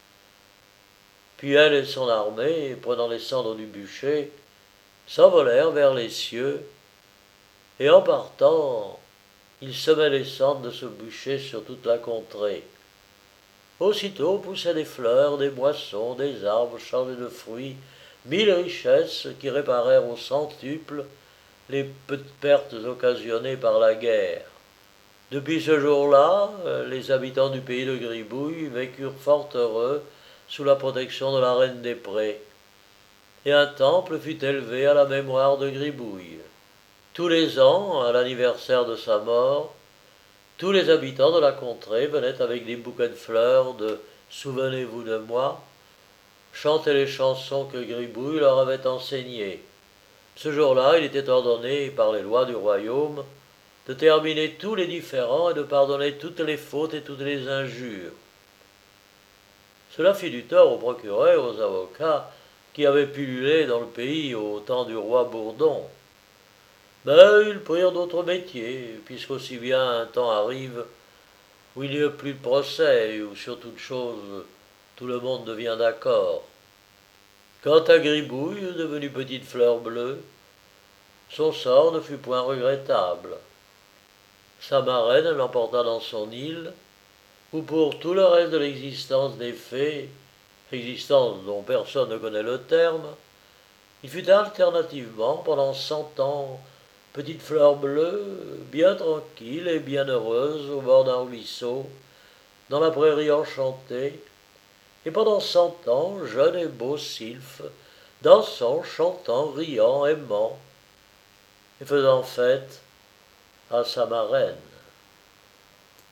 Puis elle et son armée, prenant les cendres du bûcher, s'envolèrent vers les cieux, et en partant, ils semaient les cendres de ce bûcher sur toute la contrée. Aussitôt poussaient des fleurs, des boissons, des arbres chargés de fruits, 1000 richesses qui réparèrent au centuple les pertes occasionnées par la guerre. Depuis ce jour-là, les habitants du pays de Gribouille vécurent fort heureux sous la protection de la reine des prés, et un temple fut élevé à la mémoire de Gribouille. Tous les ans, à l'anniversaire de sa mort, tous les habitants de la contrée venaient avec des bouquets de fleurs de « Souvenez-vous de moi », chanter les chansons que Gribouille leur avait enseignées. Ce jour-là, il était ordonné par les lois du royaume de terminer tous les différends et de pardonner toutes les fautes et toutes les injures. Cela fit du tort aux procureurs et aux avocats qui avaient pullulé dans le pays au temps du roi Bourdon. Mais ils prirent d'autres métiers, puisqu'aussi bien un temps arrive où il n'y a plus de procès et où sur toute chose tout le monde devient d'accord. Quant à Gribouille, devenue petite fleur bleue, son sort ne fut point regrettable. Sa marraine l'emporta dans son île, où pour tout le reste de l'existence des fées, existence dont personne ne connaît le terme, il fut alternativement pendant 100 ans petite fleur bleue, bien tranquille et bien heureuse au bord d'un ruisseau, dans la prairie enchantée, et pendant 100 ans jeune et beau sylphe, dansant, chantant, riant, aimant, et faisant fête à sa marraine.